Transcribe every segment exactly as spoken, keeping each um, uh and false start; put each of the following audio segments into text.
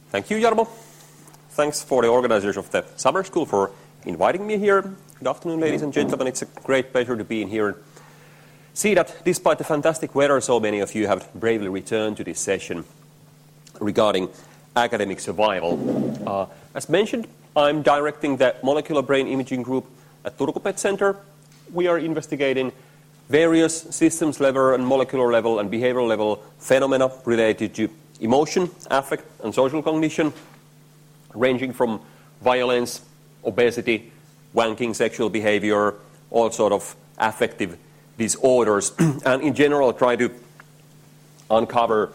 Thank you, Jarmo. Thanks for the organizers of the summer school for inviting me here. Good afternoon, ladies and gentlemen. It's a great pleasure to be in here and see that despite the fantastic weather, so many of you have bravely returned to this session regarding academic survival. Uh, as mentioned, I'm directing the Molecular Brain Imaging Group at Turku Pet Center. We are investigating various systems level and molecular level and behavioral level phenomena related to emotion, affect, and social cognition, ranging from violence, obesity, wanking, sexual behavior, all sort of affective disorders, and in general try to uncover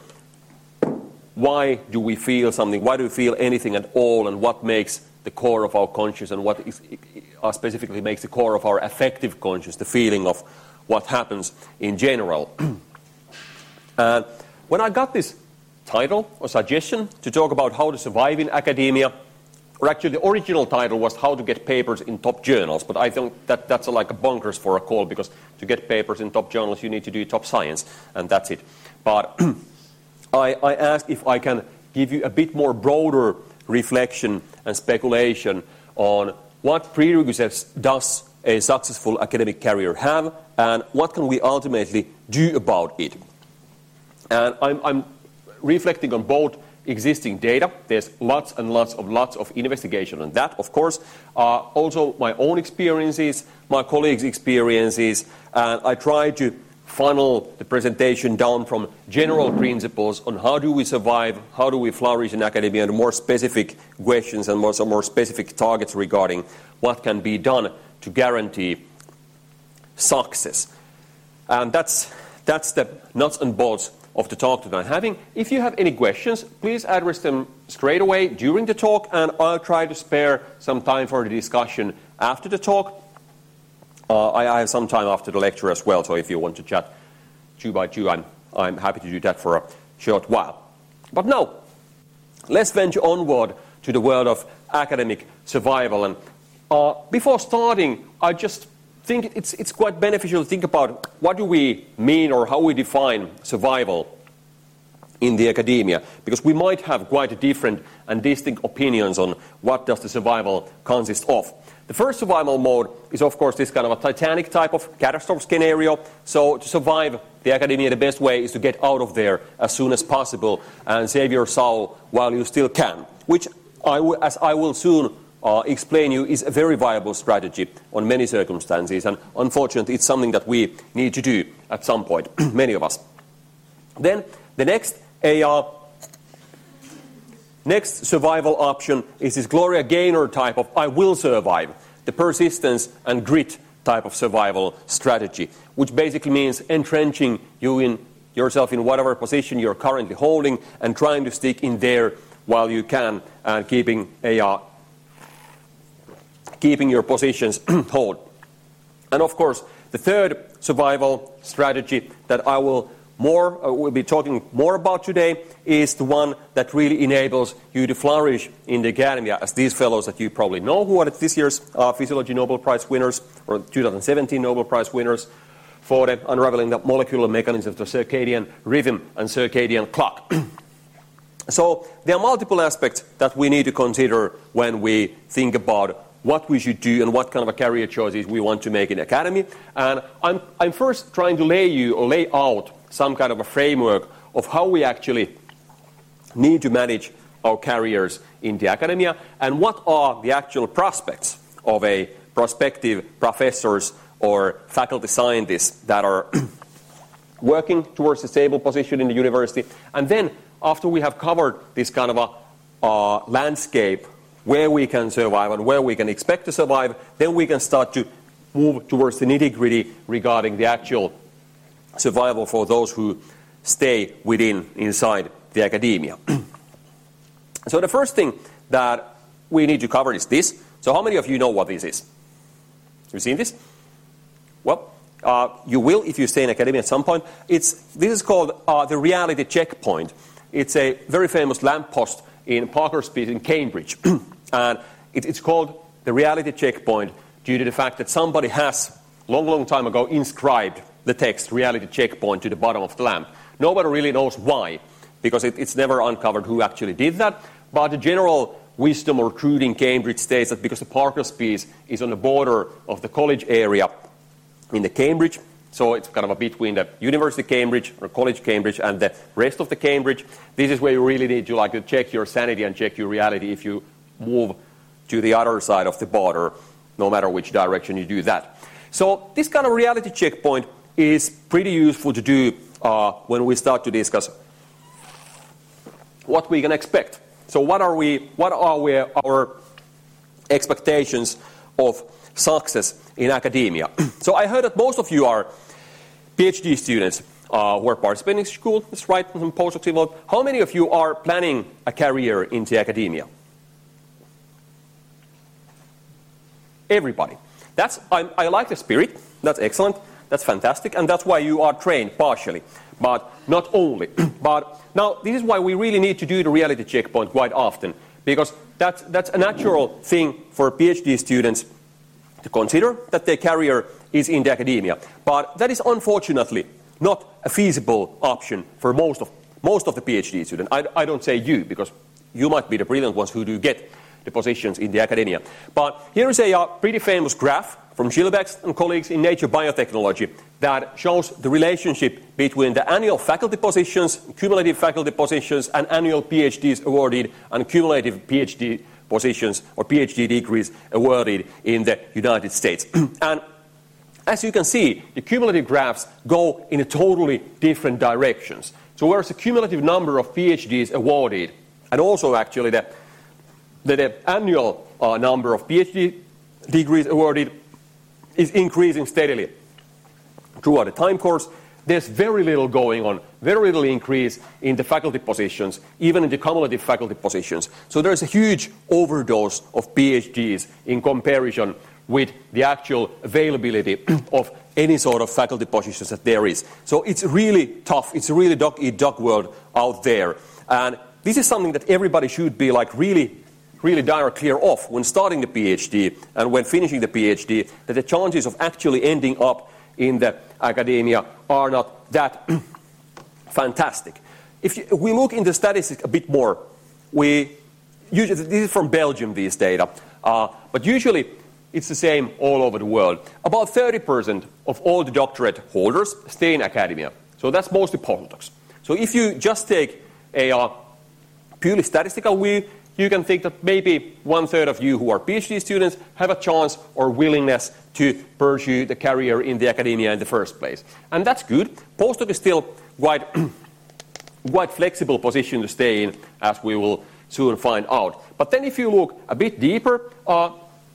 why do we feel something, why do we feel anything at all, and what makes the core of our conscious and what is, uh, specifically makes the core of our affective conscious, the feeling of what happens in general. And when I got this title or suggestion to talk about how to survive in academia, or actually the original title was how to get papers in top journals, but I think that that's a, like a bonkers for a call, because to get papers in top journals you need to do top science, and that's it. But I, I asked if I can give you a bit more broader reflection and speculation on what prerequisites does a successful academic career have, and what can we ultimately do about it. And I'm, I'm reflecting on both existing data. There's lots and lots of lots of investigation on that, of course. Uh, also my own experiences, my colleagues' experiences, and I try to funnel the presentation down from general principles on how do we survive, how do we flourish in academia, and more specific questions and more, some more specific targets regarding what can be done to guarantee success. And that's, that's the nuts and bolts of the talk that I'm having. If you have any questions, please address them straight away during the talk, and I'll try to spare some time for the discussion after the talk. Uh, I, I have some time after the lecture as well, so if you want to chat two by two, I'm, I'm happy to do that for a short while. But now, let's venture onward to the world of academic survival. And uh, before starting, I just think it's, it's quite beneficial to think about what do we mean or how we define survival in the academia, because we might have quite different and distinct opinions on what does the survival consist of. The first survival mode is, of course, this kind of a Titanic type of catastrophe scenario. So to survive the academia, the best way is to get out of there as soon as possible and save your soul while you still can, which, I w- as I will soon Uh, explain you, is a very viable strategy on many circumstances, and unfortunately it's something that we need to do at some point, many of us. Then the next a uh, next survival option is this Gloria Gaynor type of I will survive, the persistence and grit type of survival strategy, which basically means entrenching you in yourself in whatever position you're currently holding and trying to stick in there while you can, and keeping a uh, keeping your positions hold. And of course, the third survival strategy that I will more uh, will be talking more about today is the one that really enables you to flourish in the academia, as these fellows that you probably know, who are this year's uh, Physiology Nobel Prize winners, or twenty seventeen Nobel Prize winners, for the unraveling the molecular mechanisms of the circadian rhythm and circadian clock. So there are multiple aspects that we need to consider when we think about what we should do and what kind of a career choices we want to make in academy. And I'm, I'm first trying to lay you or lay out some kind of a framework of how we actually need to manage our careers in the academia, and what are the actual prospects of a prospective professors or faculty scientists that are working towards a stable position in the university. And then after we have covered this kind of a uh, landscape where we can survive and where we can expect to survive, then we can start to move towards the nitty-gritty regarding the actual survival for those who stay within, inside the academia. So the first thing that we need to cover is this. So how many of you know what this is? Have you seen this? Well, uh, you will if you stay in academia at some point. It's, this is called uh, the reality checkpoint. It's a very famous lamppost in Parker Street in Cambridge. And it, it's called the reality checkpoint due to the fact that somebody has, long, long time ago, inscribed the text reality checkpoint to the bottom of the lamp. Nobody really knows why, because it, it's never uncovered who actually did that. but the general wisdom or truth in Cambridge states that because the Parker's piece is on the border of the college area in the Cambridge, so it's kind of a between the University Cambridge or College Cambridge and the rest of the Cambridge, this is where you really need to like to check your sanity and check your reality if you move to the other side of the border, no matter which direction you do that. So this kind of reality checkpoint is pretty useful to do uh, when we start to discuss what we can expect. So what are we? What are we, our expectations of success in academia? So I heard that most of you are PhD students uh, who are participating in school. That's right, some postdocs involved. How many of you are planning a career into academia? Everybody. That's I, I like the spirit. That's excellent. That's fantastic, and that's why you are trained partially, but not only. But now this is why we really need to do the reality checkpoint quite often, because that's that's a natural thing for PhD students to consider, that their career is in the academia. But that is unfortunately not a feasible option for most of most of the PhD students. I, I don't say you, because you might be the brilliant ones who do get the positions in the academia. But here is a uh, pretty famous graph from Gilbex and colleagues in Nature Biotechnology that shows the relationship between the annual faculty positions, cumulative faculty positions, and annual PhDs awarded and cumulative PhD positions or PhD degrees awarded in the United States. And as you can see, the cumulative graphs go in a totally different directions. So whereas the cumulative number of PhDs awarded, and also actually the, the, the annual uh, number of PhD degrees awarded is increasing steadily throughout the time course, there's very little going on, very little increase in the faculty positions, even in the cumulative faculty positions. So there's a huge overdose of PhDs in comparison with the actual availability of any sort of faculty positions that there is. So it's really tough. It's a really dog-eat-dog world out there. And this is something that everybody should be like really really dire clear off when starting the PhD and when finishing the PhD, that the chances of actually ending up in the academia are not that fantastic. If, you, if we look into statistics a bit more, we usually, this is from Belgium, these data, uh, but usually it's the same all over the world. About thirty percent of all the doctorate holders stay in academia. So that's mostly postdocs. So if you just take a uh, purely statistical view, you can think that maybe one-third of you who are PhD students have a chance or willingness to pursue the career in the academia in the first place. And that's good. Postdoc is still quite, quite flexible position to stay in, as we will soon find out. But then if you look a bit deeper, uh,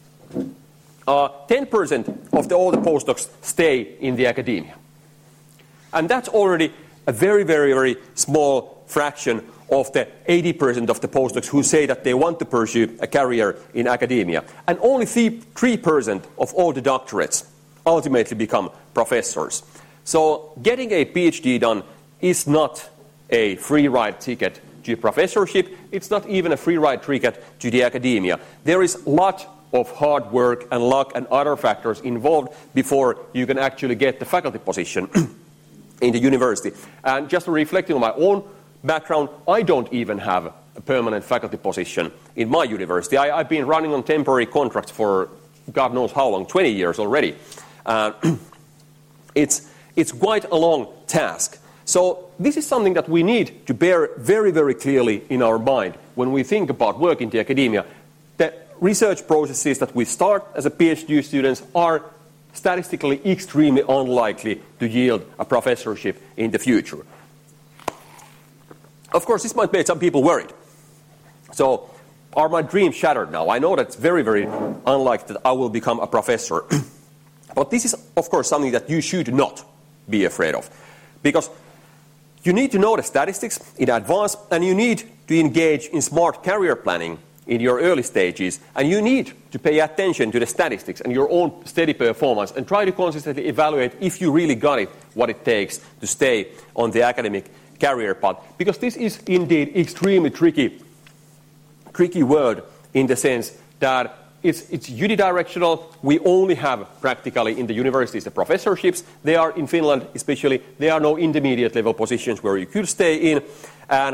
uh, ten percent of the, all the postdocs stay in the academia. And that's already a very, very, very small fraction of the eighty percent of the postdocs who say that they want to pursue a career in academia. And only three percent of all the doctorates ultimately become professors. So getting a PhD done is not a free ride ticket to professorship. It's not even a free ride ticket to the academia. There is a lot of hard work and luck and other factors involved before you can actually get the faculty position in the university. And just reflecting on my own background, I don't even have a permanent faculty position in my university. I, I've been running on temporary contracts for God knows how long, twenty years already. Uh, it's, it's quite a long task. So this is something that we need to bear very, very clearly in our mind when we think about work in the academia. The research processes that we start as a PhD students are statistically extremely unlikely to yield a professorship in the future. Of course, this might make some people worried. So, are my dreams shattered now? I know that it's very, very unlikely that I will become a professor. But this is, of course, something that you should not be afraid of. Because you need to know the statistics in advance, and you need to engage in smart career planning in your early stages, and you need to pay attention to the statistics and your own steady performance and try to consistently evaluate if you really got it, what it takes to stay on the academic career path. Because this is indeed extremely tricky, tricky word in the sense that it's, it's unidirectional. We only have practically in the universities the professorships. They are in Finland especially, there are no intermediate level positions where you could stay in. And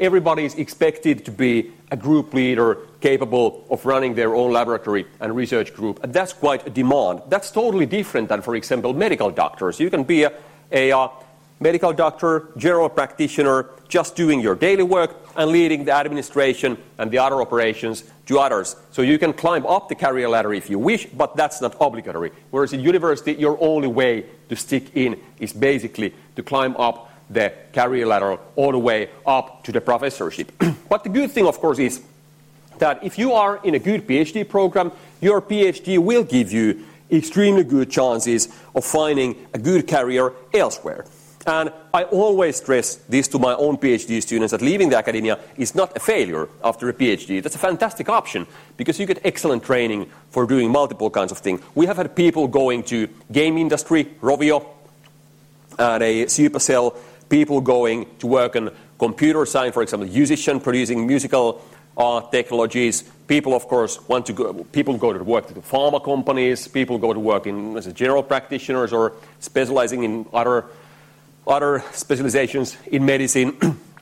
everybody is expected to be a group leader capable of running their own laboratory and research group. And that's quite a demand. That's totally different than, for example, medical doctors. You can be a, a uh, medical doctor, general practitioner, just doing your daily work and leading the administration and the other operations to others. So you can climb up the career ladder if you wish, but that's not obligatory. Whereas in university, your only way to stick in is basically to climb up the career ladder all the way up to the professorship. But the good thing, of course, is that if you are in a good PhD program, your PhD will give you extremely good chances of finding a good career elsewhere. And I always stress this to my own PhD students, that leaving the academia is not a failure after a PhD. That's a fantastic option because you get excellent training for doing multiple kinds of things. We have had people going to game industry, Rovio, and a Supercell, people going to work on computer science, for example, musician producing musical uh, technologies. People, of course, want to go. People go to work to pharma companies. People go to work in as a general practitioners or specializing in other. other specializations in medicine,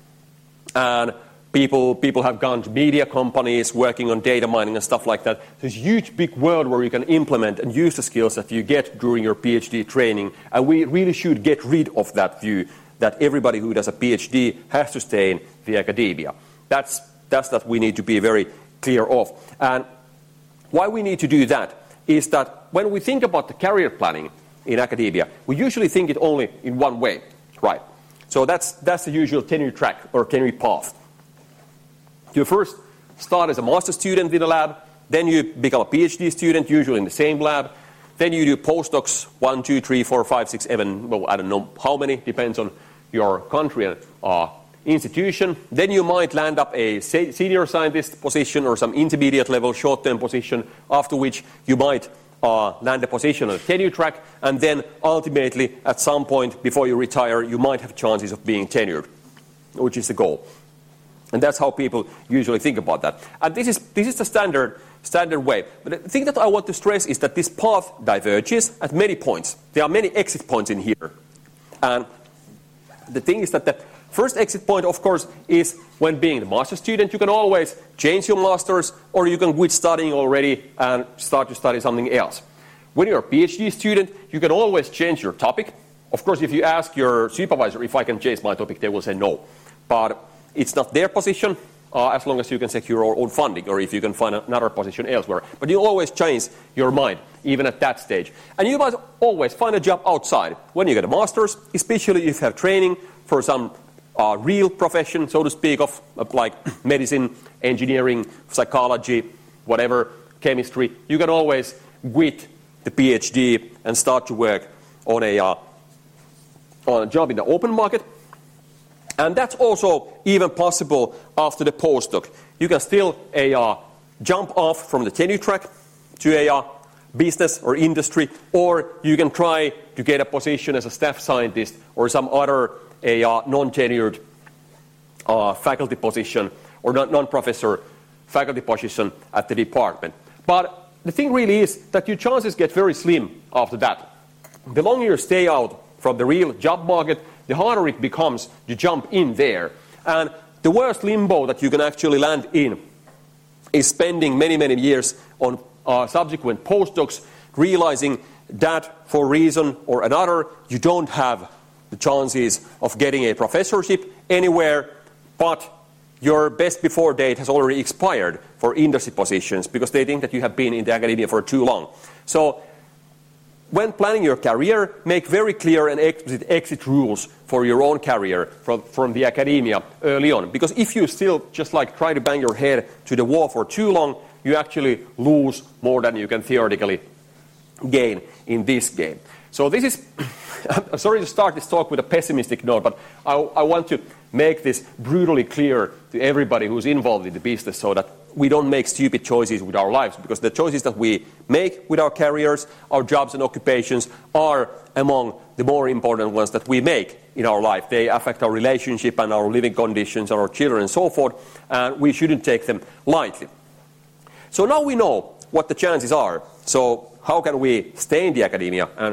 and people people have gone to media companies working on data mining and stuff like that. There's a huge big world where you can implement and use the skills that you get during your PhD training, and we really should get rid of that view that everybody who does a PhD has to stay in the academia. That's that's that we need to be very clear of. And why we need to do that is that when we think about the career planning in academia, we usually think it only in one way, right? So that's that's the usual tenure track or tenure path. You first start as a master student in a lab, then you become a PhD student, usually in the same lab. Then you do postdocs, one, two, three, four, five, six, seven, well, I don't know how many, depends on your country and uh, institution. Then you might land up a senior scientist position or some intermediate level short-term position, after which you might Uh, land a position on the tenure track, and then ultimately at some point before you retire you might have chances of being tenured, which is the goal. And that's how people usually think about that. And this is this is the standard standard way. But the thing that I want to stress is that this path diverges at many points. There are many exit points in here. And the thing is that the first exit point, of course, is when being a master student. You can always change your masters, or you can quit studying already and start to study something else. When you're a PhD student, you can always change your topic. Of course, if you ask your supervisor if I can change my topic, they will say no. But it's not their position, uh, as long as you can secure your own funding, or if you can find another position elsewhere. But you always change your mind, even at that stage. And you must always find a job outside. When you get a master's, especially if you have training for some Uh, real profession, so to speak, of, of like medicine, engineering, psychology, whatever, chemistry, you can always quit the PhD and start to work on a, uh, on a job in the open market. And that's also even possible after the postdoc. You can still a, uh, jump off from the tenure track to a uh, business or industry, or you can try to get a position as a staff scientist or some other a uh, non-tenured uh, faculty position or non-professor faculty position at the department. But the thing really is that your chances get very slim after that. The longer you stay out from the real job market, the harder it becomes to jump in there. And the worst limbo that you can actually land in is spending many, many years on uh, subsequent postdocs, realizing that for a reason or another, you don't have the chances of getting a professorship anywhere, but your best before date has already expired for industry positions because they think that you have been in the academia for too long. So when planning your career, make very clear and explicit exit rules for your own career from, from the academia early on. Because if you still just like try to bang your head to the wall for too long, you actually lose more than you can theoretically gain in this game. So this is, I'm sorry to start this talk with a pessimistic note, but I, I want to make this brutally clear to everybody who's involved in the business so that we don't make stupid choices with our lives, because the choices that we make with our careers, our jobs and occupations are among the more important ones that we make in our life. They affect our relationship and our living conditions and our children and so forth, and we shouldn't take them lightly. So now we know what the chances are. So how can we stay in the academia, and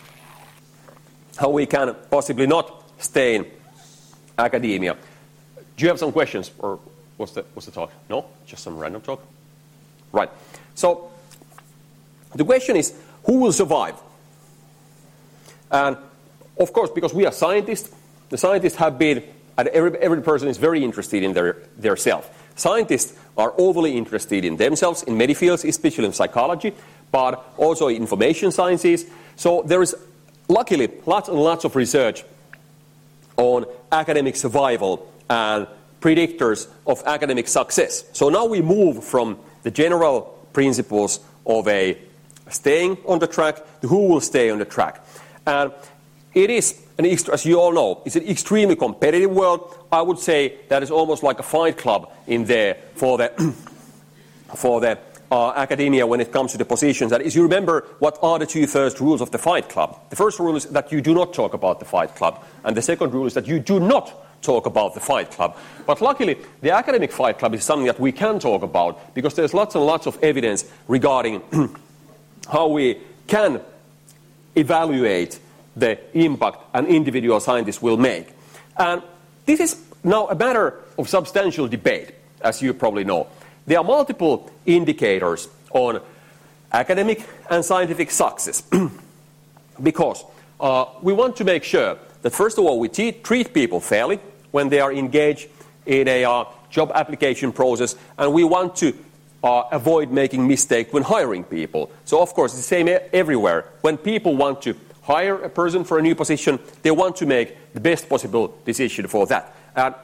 how we can possibly not stay in academia? Do you have some questions, or what's the, what's the talk? No? Just some random talk? Right. So, the question is, who will survive? And, of course, because we are scientists, the scientists have been, and every, every person is very interested in their, their self. Scientists are overly interested in themselves, in many fields, especially in psychology, but also in information sciences. So there is, luckily, lots and lots of research on academic survival and predictors of academic success. So now we move from the general principles of a staying on the track to who will stay on the track. And it is, an ext- as you all know, it's an extremely competitive world. I would say that is almost like a fight club in there for the for the uh, academia when it comes to the positions. That is, you remember what are the two first rules of the fight club? The first rule is that you do not talk about the fight club, and the second rule is that you do not talk about the fight club. But luckily, the academic fight club is something that we can talk about because there's lots and lots of evidence regarding how we can evaluate the impact an individual scientist will make. And this is now a matter of substantial debate, as you probably know. There are multiple indicators on academic and scientific success because uh, we want to make sure that, first of all, we te- treat people fairly when they are engaged in a uh, job application process, and we want to uh, avoid making mistakes when hiring people. So, of course, it's the same everywhere. When people want to hire a person for a new position, they want to make the best possible decision for that. And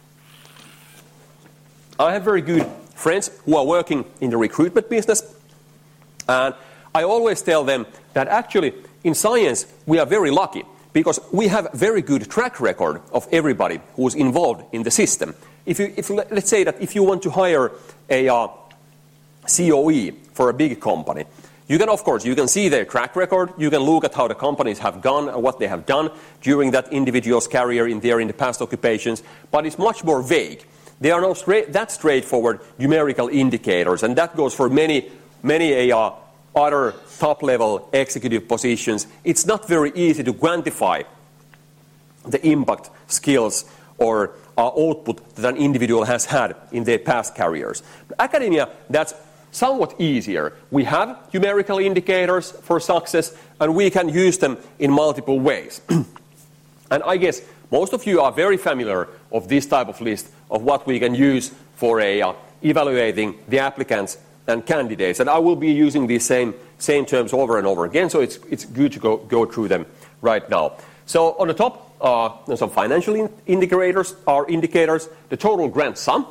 I have very good friends who are working in the recruitment business, and I always tell them that actually in science we are very lucky because we have a very good track record of everybody who's involved in the system. If you, if let's say that if you want to hire a uh, C O E for a big company, you can, of course, you can see their track record, you can look at how the companies have gone and what they have done during that individual's career in their in the past occupations, but it's much more vague. There are no straight, that straightforward numerical indicators, and that goes for many, many uh, other top-level executive positions. It's not very easy to quantify the impact, skills, or uh, output that an individual has had in their past careers. But academia, that's somewhat easier. We have numerical indicators for success, and we can use them in multiple ways. And I guess most of you are very familiar of this type of list of what we can use for a, uh, evaluating the applicants and candidates. And I will be using these same same terms over and over again, so it's it's good to go, go through them right now. So on the top, uh, there's some financial in- indicators, are indicators, the total grant sum.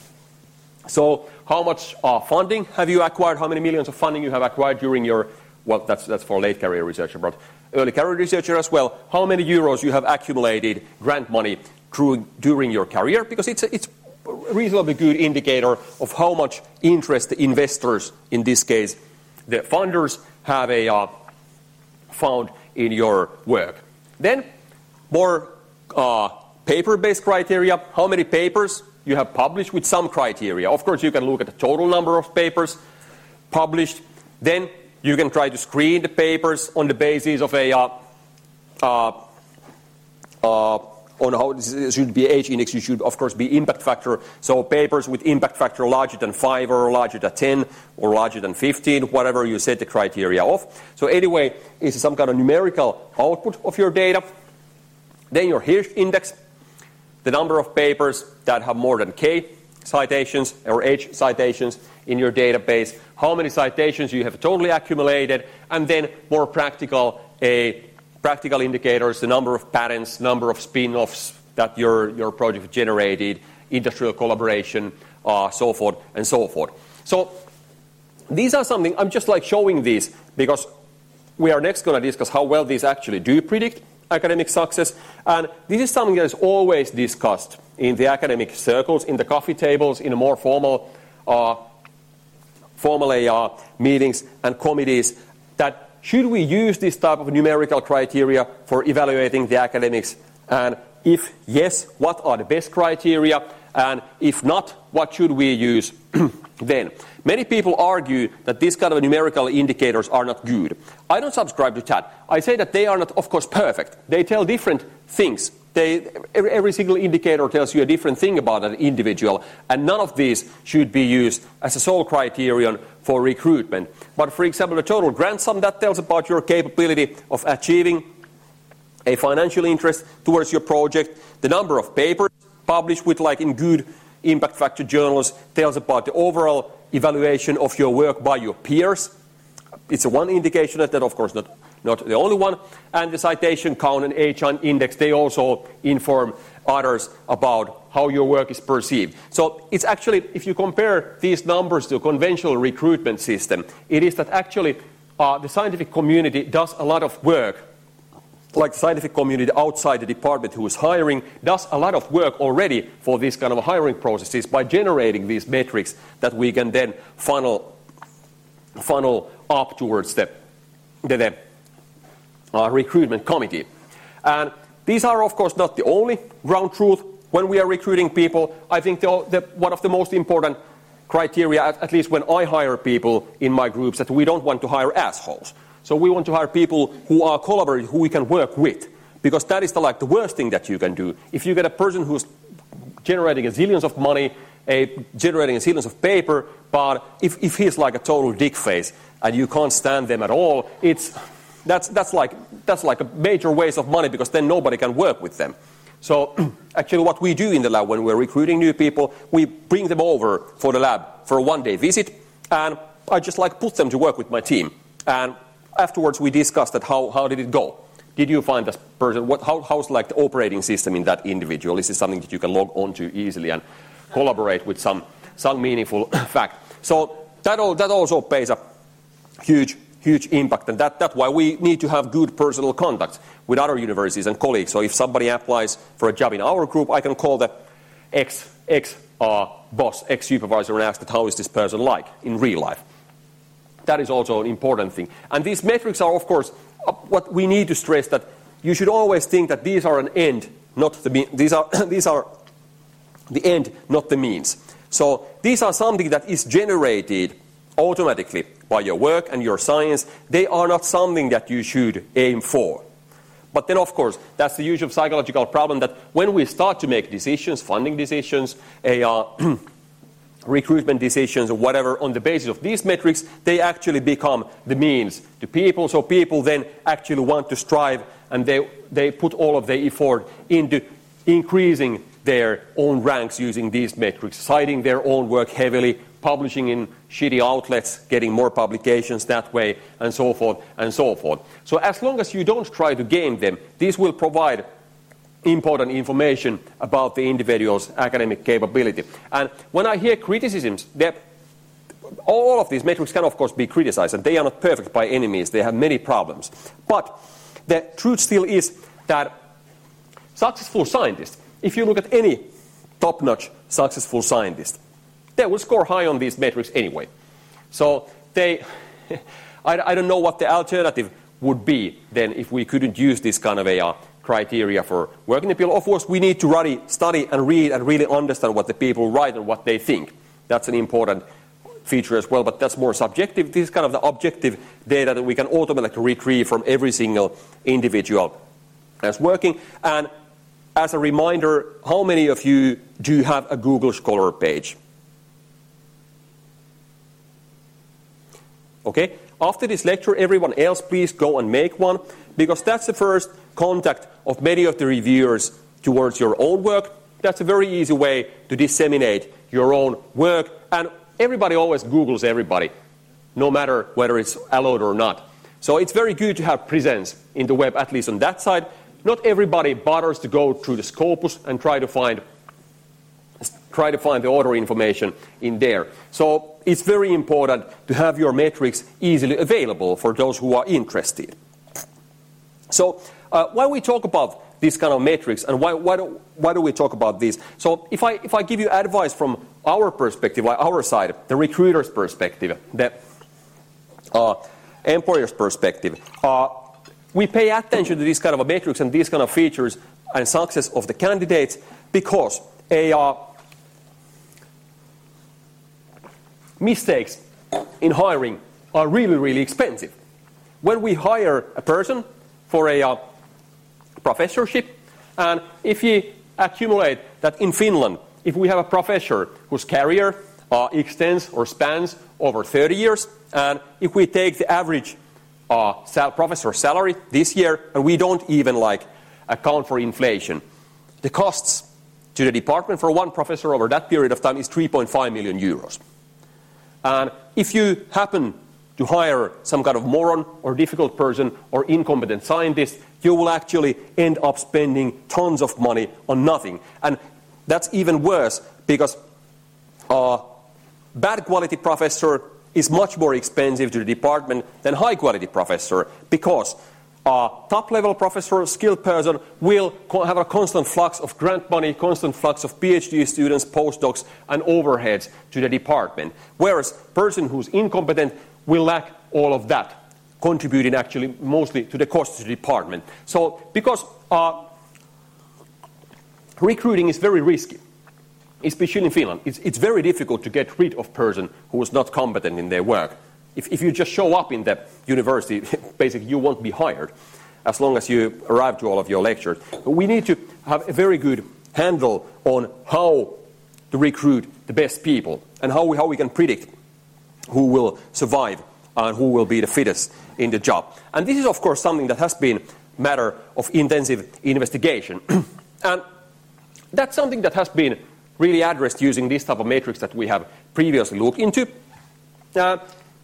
So how much uh, funding have you acquired, how many millions of funding you have acquired during your, well, that's that's for late career researcher, but early career researcher as well, how many euros you have accumulated grant money through, during your career, because it's a, it's a reasonably good indicator of how much interest the investors, in this case the funders, have a uh, found in your work. Then more uh, paper-based criteria, how many papers you have published with some criteria. Of course, you can look at the total number of papers published. Then you can try to screen the papers on the basis of a uh, uh, uh, on how this should be H index. You should, of course, be impact factor. So papers with impact factor larger than five or larger than ten or larger than fifteen, whatever you set the criteria of. So anyway, it's some kind of numerical output of your data. Then your Hirsch index, the number of papers that have more than K citations or H citations in your database, how many citations you have totally accumulated, and then more practical a practical indicators, the number of patents, number of spin-offs that your, your project generated, industrial collaboration, uh, so forth and so forth. So these are something, I'm just like showing these because we are next going to discuss how well these actually do predict academic success, and this is something that is always discussed in the academic circles, in the coffee tables, in a more formal uh, formal uh, meetings and committees, that should we use this type of numerical criteria for evaluating the academics, and if yes, what are the best criteria, and if not, what should we use then? Many people argue that these kind of numerical indicators are not good. I don't subscribe to that. I say that they are not, of course, perfect. They tell different things. They, every, every single indicator tells you a different thing about an individual, and none of these should be used as a sole criterion for recruitment. But for example, the total grant sum, that tells about your capability of achieving a financial interest towards your project. The number of papers published with like in good impact factor journals tells about the overall evaluation of your work by your peers. It's a one indication, that, that of course not, not the only one. And the citation count and H one index, they also inform others about how your work is perceived. So it's actually, if you compare these numbers to a conventional recruitment system, it is that actually uh, the scientific community does a lot of work, like the scientific community outside the department who is hiring does a lot of work already for these kind of hiring processes by generating these metrics that we can then funnel funnel up towards the, the, the uh, recruitment committee. And these are, of course, not the only ground truth when we are recruiting people. I think the, the, one of the most important criteria, at, at least when I hire people in my groups, that we don't want to hire assholes. So we want to hire people who are collaborative, who we can work with, because that is the, like the worst thing that you can do. If you get a person who's generating a zillions of money, a, generating a zillions of paper, but if, if he's like a total dick face and you can't stand them at all, it's that's that's like that's like a major waste of money, because then nobody can work with them. So actually, what we do in the lab when we're recruiting new people, we bring them over for the lab for a one-day visit, and I just like put them to work with my team. And afterwards, we discussed that how, how did it go? Did you find this person? What, how, how's like the operating system in that individual? Is this something that you can log on to easily and collaborate with some, some meaningful fact? So that, all, that also plays a huge, huge impact. And that, that's why we need to have good personal contacts with other universities and colleagues. So if somebody applies for a job in our group, I can call the ex, ex uh, boss, ex-supervisor and ask that how is this person like in real life. That is also an important thing. And these metrics are, of course, what we need to stress, that you should always think that these are an end, not the mean. These are these are the end, not the means. So these are something that is generated automatically by your work and your science. They are not something that you should aim for. But then, of course, that's the usual psychological problem, that when we start to make decisions, funding decisions, a uh, recruitment decisions or whatever on the basis of these metrics, they actually become the means to people. So people then actually want to strive, and they, they put all of their effort into increasing their own ranks using these metrics, citing their own work heavily, publishing in shitty outlets, getting more publications that way, and so forth and so forth. So as long as you don't try to game them, these will provide important information about the individual's academic capability. And when I hear criticisms, all of these metrics can of course be criticized, and they are not perfect by any means. They have many problems. But the truth still is that successful scientists, if you look at any top-notch successful scientist, they will score high on these metrics anyway. So they, I, I don't know what the alternative would be then if we couldn't use this kind of a uh, criteria for working the people. Of course, we need to really study and read and really understand what the people write and what they think. That's an important feature as well, but that's more subjective. This is kind of the objective data that we can automatically retrieve from every single individual that's working. And as a reminder, how many of you do have a Google Scholar page? Okay? After this lecture, everyone else, please go and make one, because that's the first contact of many of the reviewers towards your own work. That's a very easy way to disseminate your own work. And everybody always Googles everybody, no matter whether it's allowed or not. So it's very good to have presence in the web, at least on that side. Not everybody bothers to go through the Scopus and try to find try to find the author information in there. So it's very important to have your metrics easily available for those who are interested. So uh, why we talk about these kind of metrics, and why, why, do, why do we talk about these? So if I, if I give you advice from our perspective, our side, the recruiter's perspective, the uh, employer's perspective, uh, we pay attention to these kind of metrics and these kind of features and success of the candidates, because a uh, mistakes in hiring are really, really expensive. When we hire a person for a uh, professorship, And if you accumulate that in Finland, if we have a professor whose career uh, extends or spans over thirty years, and if we take the average uh, sal- professor salary this year, and we don't even like account for inflation, the costs to the department for one professor over that period of time is three point five million euros. And if you happen to hire some kind of moron or difficult person or incompetent scientist, you will actually end up spending tons of money on nothing. And that's even worse because a bad quality professor is much more expensive to the department than high quality professor, because a top level professor, skilled person, will co- have a constant flux of grant money, constant flux of PhD students, postdocs, and overheads to the department. Whereas a person who's incompetent will lack all of that, contributing actually mostly to the cost of the department. So because uh, recruiting is very risky, especially in Finland, it's, it's very difficult to get rid of a person who is not competent in their work. If, if you just show up in the university, basically you won't be hired as long as you arrive to all of your lectures. But we need to have a very good handle on how to recruit the best people and how we, how we can predict who will survive and who will be the fittest in the job. And this is, of course, something that has been a matter of intensive investigation. And that's something that has been really addressed using this type of matrix that we have previously looked into. Uh,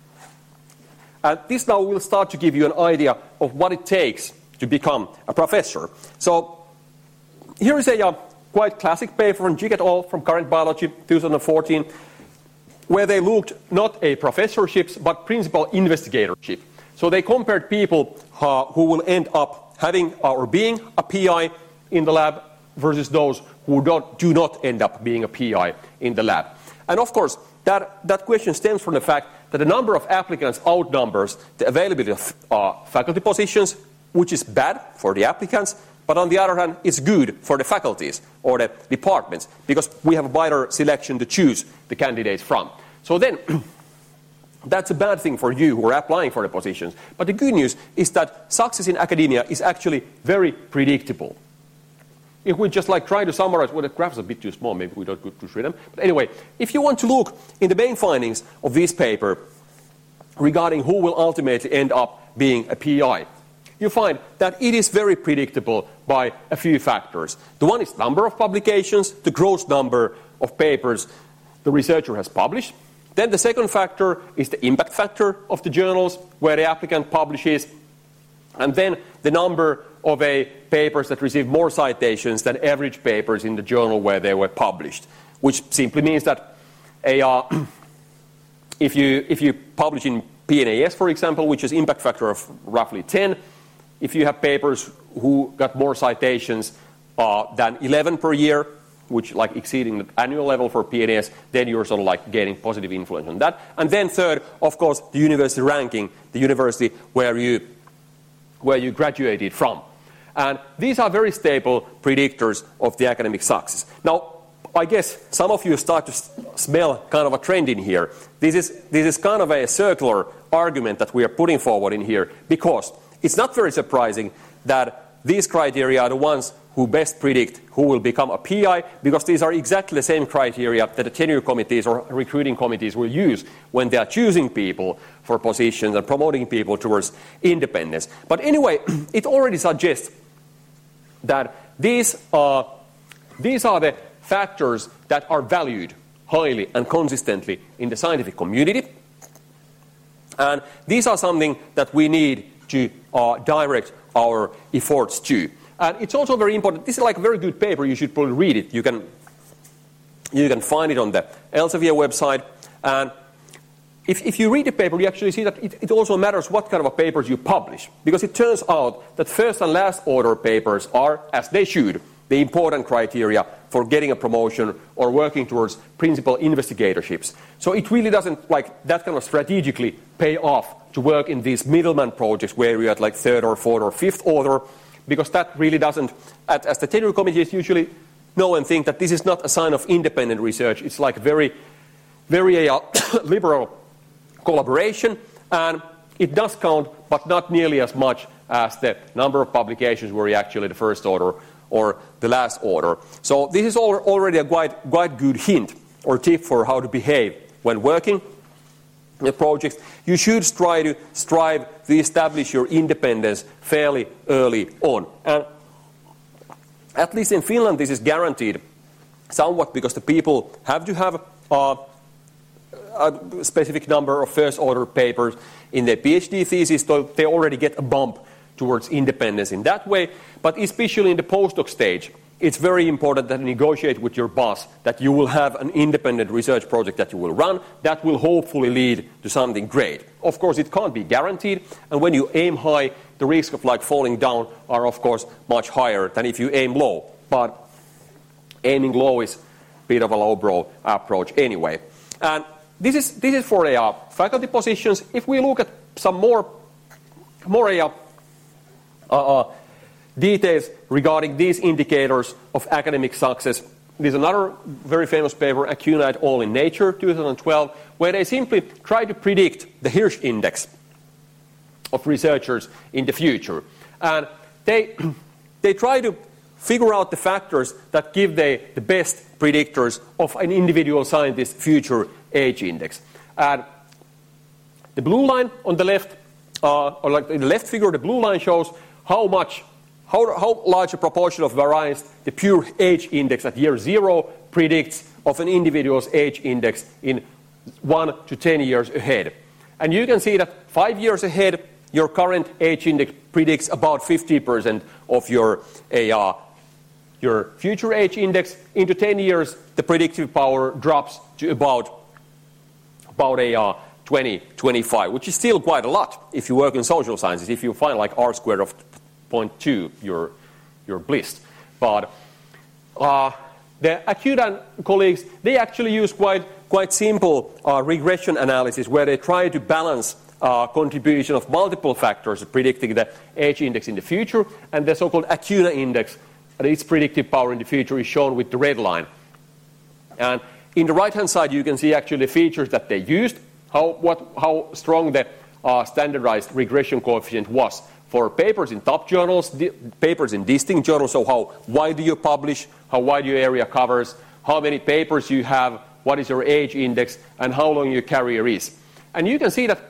and this now will start to give you an idea of what it takes to become a professor. So here is a uh, quite classic paper from Jig et al. From Current Biology, two thousand fourteen, where they looked not a professorships but principal investigatorship. So they compared people uh, who will end up having uh, or being a P I in the lab versus those who don't, do not end up being a P I in the lab. And of course, that, that question stems from the fact that the number of applicants outnumbers the availability of uh, faculty positions, which is bad for the applicants, but on the other hand, it's good for the faculties or the departments, because we have a wider selection to choose the candidates from. So then, that's a bad thing for you who are applying for the positions. But the good news is that success in academia is actually very predictable. If we just like try to summarize, well, the graph's a bit too small, maybe we don't go through them. But anyway, if you want to look in the main findings of this paper regarding who will ultimately end up being a P I, you find that it is very predictable by a few factors. The one is number of publications, the gross number of papers the researcher has published. Then the second factor is the impact factor of the journals where the applicant publishes. And then the number of a papers that receive more citations than average papers in the journal where they were published, which simply means that a, uh, if you if you publish in P N A S, for example, which is impact factor of roughly ten, if you have papers who got more citations uh, than eleven per year, which like exceeding the annual level for P N A S, then you're sort of like gaining positive influence on that. And then third, of course, the university ranking, the university where you where you graduated from. And these are very stable predictors of the academic success. Now, I guess some of you start to s- smell kind of a trend in here. This is, this is kind of a circular argument that we are putting forward in here, because it's not very surprising that these criteria are the ones who best predict who will become a P I, because these are exactly the same criteria that the tenure committees or recruiting committees will use when they are choosing people for positions and promoting people towards independence. But anyway, it already suggests that these are, these are the factors that are valued highly and consistently in the scientific community. And these are something that we need to uh, direct our efforts to. And it's also very important. This is like a very good paper. You should probably read it. You can, you can find it on the Elsevier website. And if, if you read the paper, you actually see that it, it also matters what kind of a papers you publish. Because it turns out that first and last order papers are, as they should, the important criteria for getting a promotion or working towards principal investigatorships. So it really doesn't, like, that kind of strategically pay off to work in these middleman projects where you're at like third or fourth or fifth order, because that really doesn't, as the tenure committees usually know and think that this is not a sign of independent research. It's like very, very uh, liberal collaboration, and it does count, but not nearly as much as the number of publications where you actually the first order or the last order. So this is al- already a quite, quite good hint or tip for how to behave when working in the projects. You should try to strive to establish your independence fairly early on. And at least in Finland, this is guaranteed somewhat because the people have to have uh, a specific number of first-order papers in their PhD thesis, so they already get a bump towards independence in that way. But especially in the postdoc stage, it's very important that you negotiate with your boss that you will have an independent research project that you will run that will hopefully lead to something great. Of course, it can't be guaranteed, and when you aim high, the risk of like falling down are of course much higher than if you aim low. But aiming low is a bit of a lowbrow approach anyway. And this is this is for uh, faculty positions. If we look at some more more uh, uh, details regarding these indicators of academic success, there's another very famous paper, Acuna et al. In Nature, two thousand twelve, where they simply try to predict the Hirsch index of researchers in the future. And they they try to figure out the factors that give the, the best predictors of an individual scientist's future age index. And the blue line on the left, uh, or like in the left figure, the blue line shows how much, how, how large a proportion of variance the pure age index at year zero predicts of an individual's age index in one to ten years ahead. And you can see that five years ahead, your current age index predicts about fifty percent of your uh, your future age index. Into ten years, the predictive power drops to about, about a uh, twenty, twenty-five, which is still quite a lot if you work in social sciences. If you find like R squared of zero point two, you're, you're blissed. But uh, the Acuna colleagues, they actually use quite, quite simple uh, regression analysis where they try to balance Uh, contribution of multiple factors predicting the age index in the future, and the so-called Acuna index, its predictive power in the future, is shown with the red line. And in the right-hand side, you can see actually the features that they used, how what how strong the uh, standardized regression coefficient was for papers in top journals, di- papers in distinct journals. So how wide do you publish, how wide your area covers, how many papers you have, what is your age index, and how long your career is. And you can see that.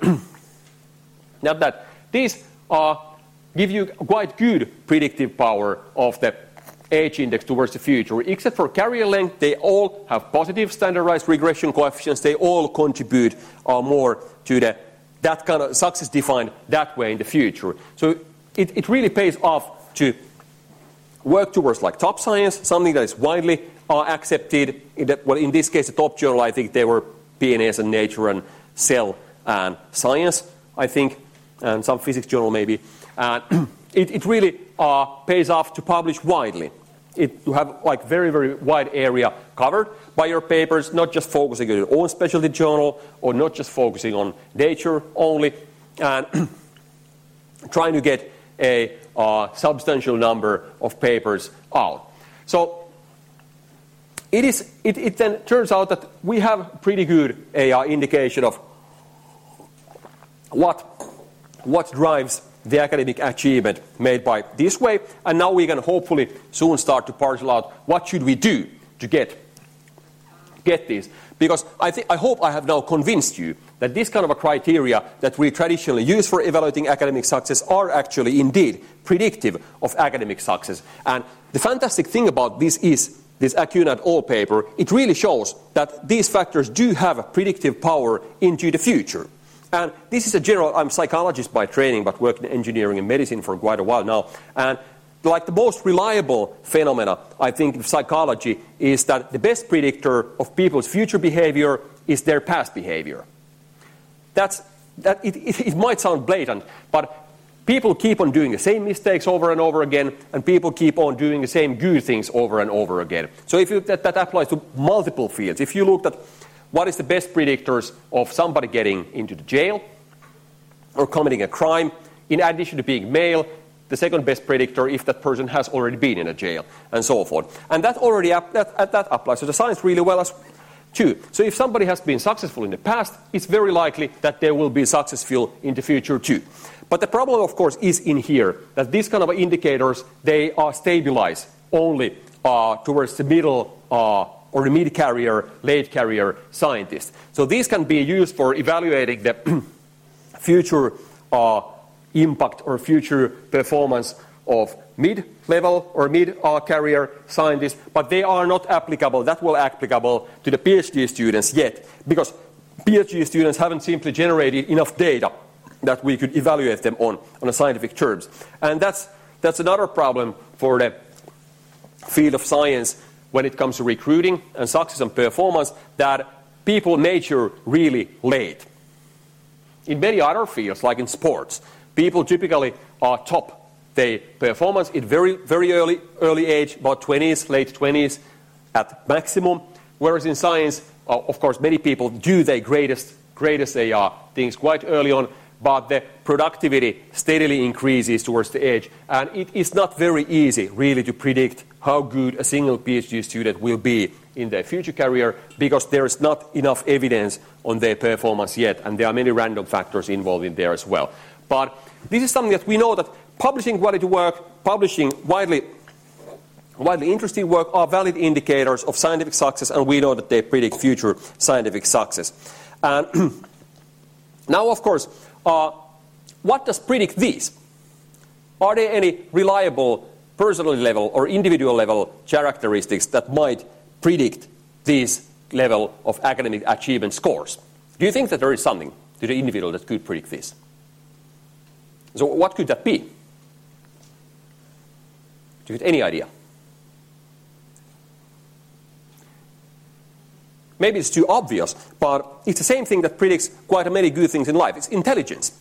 Now that these uh, give you quite good predictive power of the age index towards the future. Except for career length, they all have positive standardized regression coefficients. They all contribute uh, more to the that kind of success defined that way in the future. So it, it really pays off to work towards like top science, something that is widely uh, accepted. In that, well, in this case, the top journal, I think they were P N S and Nature and Cell and Science, I think. And some physics journal maybe. And it, it really uh, pays off to publish widely. It, to have like very, very wide area covered by your papers, not just focusing on your own specialty journal or not just focusing on Nature only, and trying to get a uh, substantial number of papers out. So it, is, it, it then turns out that we have pretty good a, uh, indication of what what drives the academic achievement made by this way, and now we can hopefully soon start to parcel out what should we do to get get these. Because I think I hope I have now convinced you that this kind of a criteria that we traditionally use for evaluating academic success are actually indeed predictive of academic success. And the fantastic thing about this is this Acuna et al. Paper, it really shows that these factors do have a predictive power into the future. And this is a general, I'm a psychologist by training, but worked in engineering and medicine for quite a while now. And like the most reliable phenomena, I think, of psychology is that the best predictor of people's future behavior is their past behavior. That's, that it, it, it might sound blatant, but people keep on doing the same mistakes over and over again, and people keep on doing the same good things over and over again. So if you, that, that applies to multiple fields. If you looked at what is the best predictors of somebody getting into the jail or committing a crime, in addition to being male, the second best predictor if that person has already been in a jail, and so forth. And that already that, that applies to the science really well as too. So if somebody has been successful in the past, it's very likely that they will be successful in the future too. But the problem, of course, is in here, that these kind of indicators, they are stabilized only uh, towards the middle uh, or the mid-career, late-career scientists. So these can be used for evaluating the future uh, impact or future performance of mid-level or mid-career scientists, but they are not applicable, that will applicable to the PhD students yet, because PhD students haven't simply generated enough data that we could evaluate them on, on a scientific terms. And that's, that's another problem for the field of science when it comes to recruiting and success and performance, that people mature really late. In many other fields, like in sports, people typically are top their performance at very, very early, early age, about twenties, late twenties at maximum, whereas in science, uh, of course, many people do their greatest, greatest uh, things quite early on, but the productivity steadily increases towards the age, and it is not very easy, really, to predict how good a single PhD student will be in their future career, because there is not enough evidence on their performance yet, and there are many random factors involved in there as well. But this is something that we know that publishing quality work, publishing widely, widely interesting work are valid indicators of scientific success, and we know that they predict future scientific success. And now, of course, uh, what does predict these? Are there any reliable personal level or individual level characteristics that might predict this level of academic achievement scores? Do you think that there is something to the individual that could predict this? So what could that be? Do you have any idea? Maybe it's too obvious, but it's the same thing that predicts quite many good things in life. It's intelligence.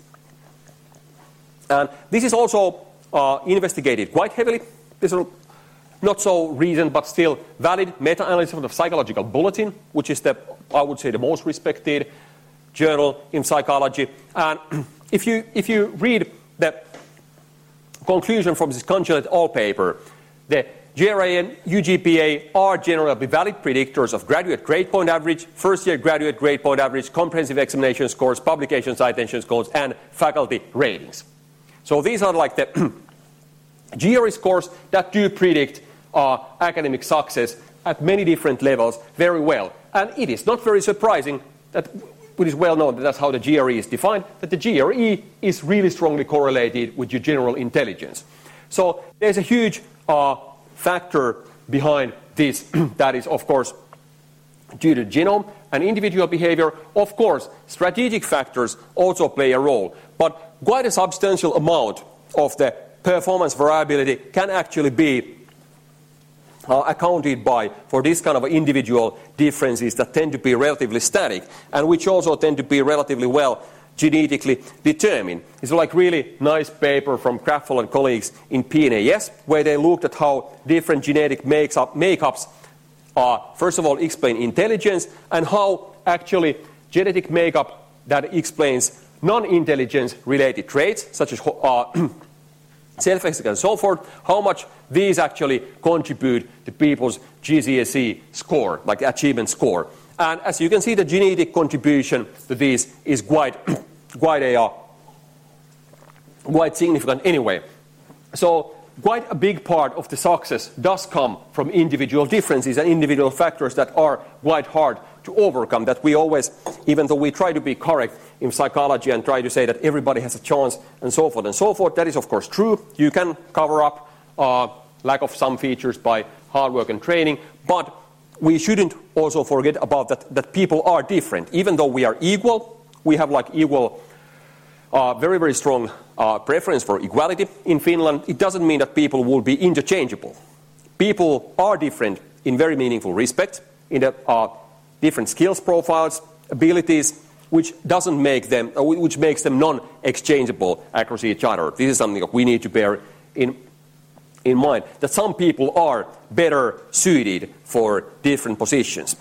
And this is also uh, investigated quite heavily. This is not so recent, but still valid meta-analysis of the Psychological Bulletin, which is the, I would say, the most respected journal in psychology. And if you, if you read the conclusion from this Kunchel et al. Paper, the G R E and U G P A are generally valid predictors of graduate grade point average, first-year graduate grade point average, comprehensive examination scores, publication citation scores, and faculty ratings. So these are like the G R E scores that do predict uh, academic success at many different levels very well. And it is not very surprising that it is well known that that's how the G R E is defined, that the G R E is really strongly correlated with your general intelligence. So there's a huge uh, factor behind this that is, of course, due to genome and individual behavior. Of course, strategic factors also play a role, but quite a substantial amount of the performance variability can actually be uh, accounted by for this kind of individual differences that tend to be relatively static and which also tend to be relatively well genetically determined. It's like really nice paper from Kraftful and colleagues in P N A S, where they looked at how different genetic makes up, makeups uh, first of all explain intelligence, and how actually genetic makeup that explains non-intelligence related traits such as uh, self-esteem and so forth, how much these actually contribute to people's G C S E score, like achievement score. And as you can see, the genetic contribution to these is quite, quite, a, uh, quite significant anyway. So quite a big part of the success does come from individual differences and individual factors that are quite hard to overcome, that we always, even though we try to be correct in psychology and try to say that everybody has a chance and so forth and so forth, that is of course true. You can cover up uh, lack of some features by hard work and training, but we shouldn't also forget about that, that people are different. Even though we are equal, we have like equal, uh, very, very strong uh, preference for equality in Finland. It doesn't mean that people will be interchangeable. People are different in very meaningful respect, in the uh, different skills profiles, abilities, which doesn't make them, uh, which makes them non-exchangeable across each other. This is something that we need to bear in in mind, that some people are better suited for different positions.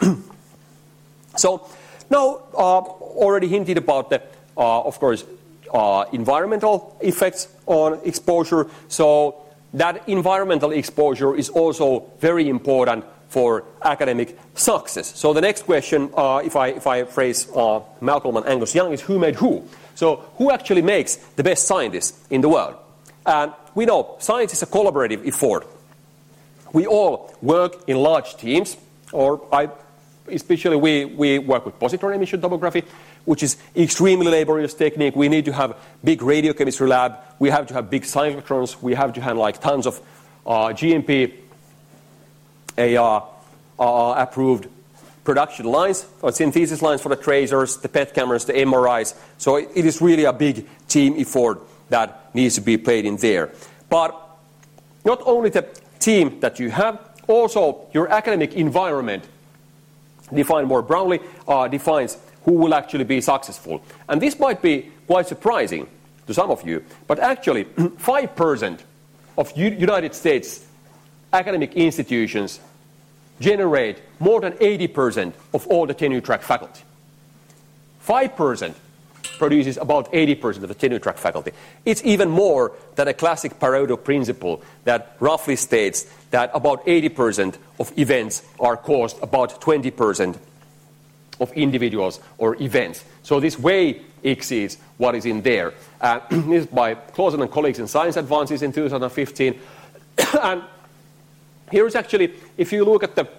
So now uh, already hinted about the, uh, of course, uh, environmental effects on exposure. So that environmental exposure is also very important for academic success. So the next question, uh, if I if I phrase uh, Malcolm and Angus Young, is who made who? So who actually makes the best scientists in the world? And we know science is a collaborative effort. we all work in large teams, or I, especially we, we work with positron emission tomography, which is extremely laborious technique. We need to have big radiochemistry lab. We have to have big cyclotrons. We have to have like tons of uh, G M P a, uh, uh, approved production lines, or synthesis lines for the tracers, the P E T cameras, the M R Is. So it, it is really a big team effort that needs to be played in there. But not only the team that you have, also your academic environment, defined more broadly, uh, defines who will actually be successful. And this might be quite surprising to some of you, but actually five percent of U- United States academic institutions generate more than eighty percent of all the tenure-track faculty. five percent produces about eighty percent of the tenure-track faculty. It's even more than a classic Pareto principle that roughly states that about eighty percent of events are caused about twenty percent of individuals or events. So this way exceeds what is in there. Uh, this is by Clausen and colleagues in Science Advances in two thousand fifteen. And here is actually, if you look at the,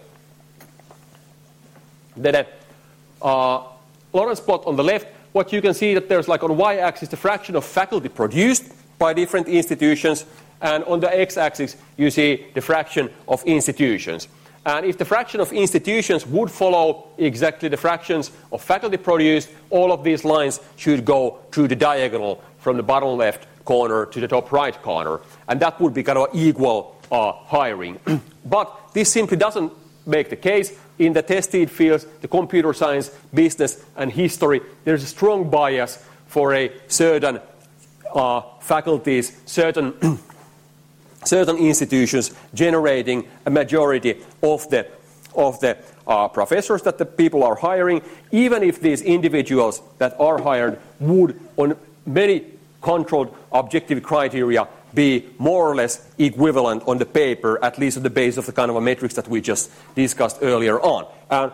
the uh, Lorentz plot on the left, what you can see that there's like on y-axis the fraction of faculty produced by different institutions, and on the x-axis you see the fraction of institutions. And if the fraction of institutions would follow exactly the fractions of faculty produced, all of these lines should go through the diagonal from the bottom left corner to the top right corner, and that would be kind of equal uh, hiring. But this simply doesn't make the case. In the tested fields, the computer science, business, and history, there's a strong bias for a certain uh, faculties, certain certain institutions generating a majority of the of the uh, professors that the people are hiring, even if these individuals that are hired would, on many controlled objective criteria, be more or less equivalent on the paper, at least on the basis of the kind of a metrics that we just discussed earlier on. And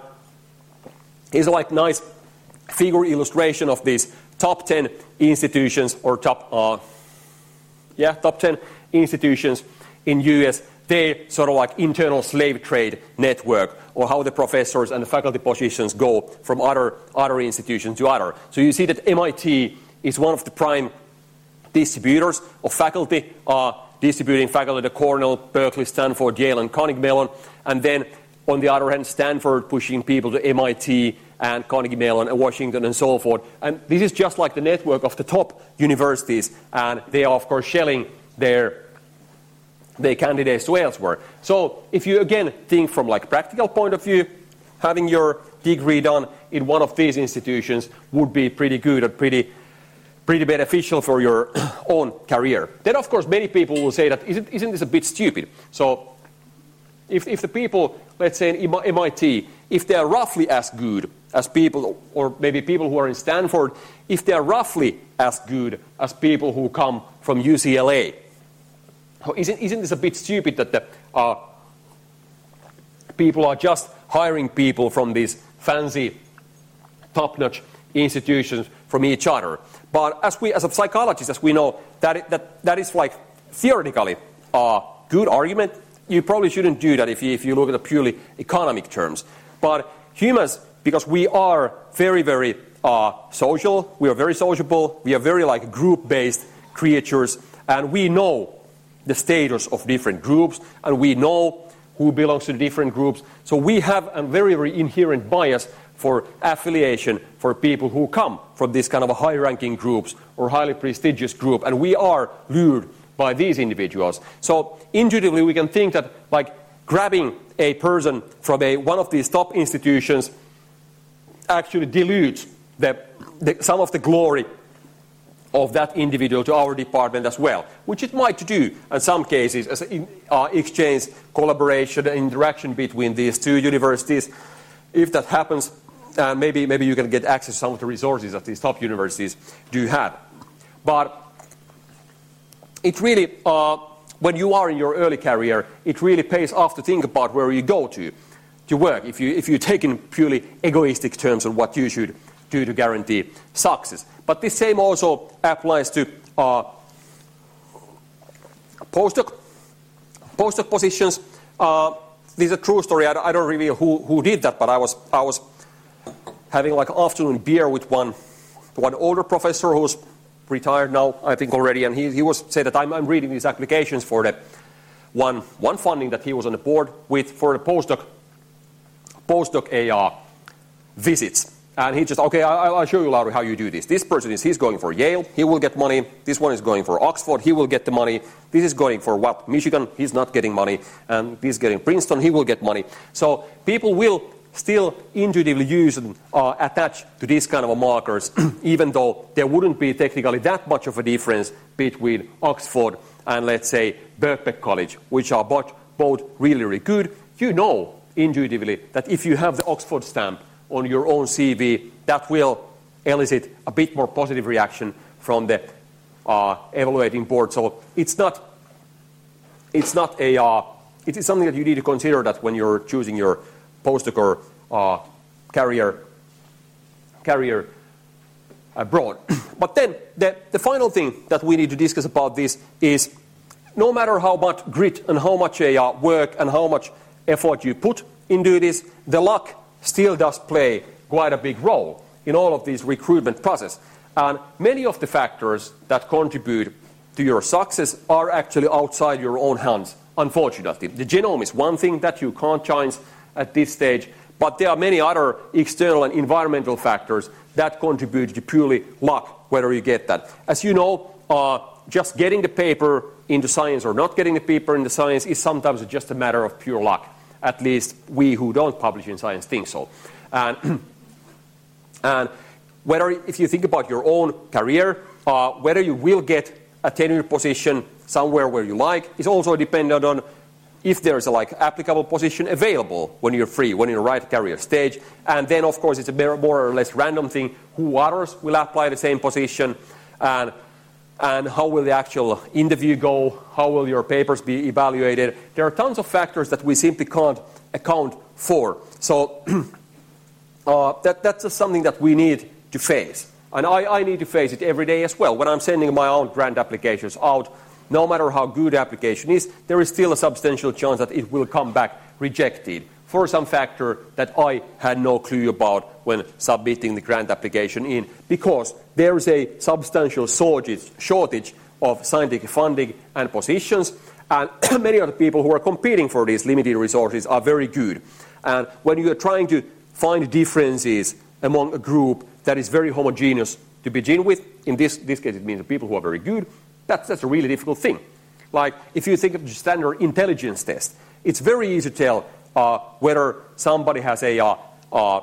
here's a like nice figure illustration of these top ten institutions, or top, uh, yeah, top ten institutions in U S. They sort of like internal slave trade network, or how the professors and the faculty positions go from other other institutions to other. So you see that M I T is one of the prime distributors of faculty, uh, distributing faculty to Cornell, Berkeley, Stanford, Yale, and Carnegie Mellon. And then, on the other hand, Stanford pushing people to M I T and Carnegie Mellon and Washington and so forth. And this is just like the network of the top universities, and they are, of course, shelling their, their candidates to elsewhere. So if you, again, think from like practical point of view, having your degree done in one of these institutions would be pretty good and pretty pretty beneficial for your own career. Then, of course, many people will say that, isn't, isn't this a bit stupid? So if, if the people, let's say in M I T, if they are roughly as good as people, or maybe people who are in Stanford, if they are roughly as good as people who come from U C L A, isn't, isn't this a bit stupid that the uh, people are just hiring people from these fancy, top-notch institutions from each other? But as we, as a psychologist, as we know, that that that is like theoretically a good argument. You probably shouldn't do that if you, if you look at the purely economic terms. But humans, because we are very, very uh, social, we are very sociable, we are very like group-based creatures, and we know the status of different groups, and we know who belongs to the different groups. So we have a very, very inherent bias for affiliation for people who come from this kind of a high-ranking groups or highly prestigious group, and we are lured by these individuals. So intuitively we can think that like grabbing a person from a one of these top institutions actually dilutes the, the, some of the glory of that individual to our department as well, which it might do in some cases as in, uh, exchange, collaboration, and interaction between these two universities. If that happens, Uh, maybe maybe you can get access to some of the resources that these top universities do have. But it really, uh, when you are in your early career, it really pays off to think about where you go to to work, if you, if you take in purely egoistic terms on what you should do to guarantee success. But this same also applies to uh, postdoc, postdoc positions. Uh, this is a true story. I, I don't reveal who, who did that, but I was I was having like afternoon beer with one one older professor who's retired now, I think already, and he he was said that I'm I'm reading these applications for the one one funding that he was on the board with for the postdoc postdoc A R visits. And he just, okay, I, I'll show you, Lauri, how you do this. This person is, he's going for Yale, he will get money. This one is going for Oxford, he will get the money. This is going for what? Michigan, he's not getting money. And this is getting Princeton, he will get money. So people will still intuitively use and uh, attach to these kind of markers, even though there wouldn't be technically that much of a difference between Oxford and, let's say, Birkbeck College, which are both, both really, really good. You know intuitively that if you have the Oxford stamp on your own C V, that will elicit a bit more positive reaction from the uh, evaluating board. So it's not, it's not a, uh, it is something that you need to consider that when you're choosing your postdoc or uh, career, career abroad. But then the, the final thing that we need to discuss about this is no matter how much grit and how much uh, work and how much effort you put into this, the luck still does play quite a big role in all of these recruitment process. And many of the factors that contribute to your success are actually outside your own hands, unfortunately. The genome is one thing that you can't change at this stage, but there are many other external and environmental factors that contribute to purely luck, whether you get that. As you know, uh, just getting the paper into Science or not getting the paper into Science is sometimes just a matter of pure luck. At least we who don't publish in Science think so. And, and whether, if you think about your own career, uh, whether you will get a tenure position somewhere where you like is also dependent on if there's a like applicable position available when you're free, when you're right career stage. And then, of course, it's a more or less random thing who others will apply the same position, and and how will the actual interview go, how will your papers be evaluated. There are tons of factors that we simply can't account for. So uh, that, that's just something that we need to face. And I, I need to face it every day as well. When I'm sending my own grant applications out, no matter how good the application is, there is still a substantial chance that it will come back rejected for some factor that I had no clue about when submitting the grant application in, because there is a substantial shortage, shortage of scientific funding and positions, and many of the people who are competing for these limited resources are very good. And when you are trying to find differences among a group that is very homogeneous to begin with, in this, this case it means the people who are very good, that's, that's a really difficult thing. Like if you think of the standard intelligence test, it's very easy to tell Uh, whether somebody has a uh, uh,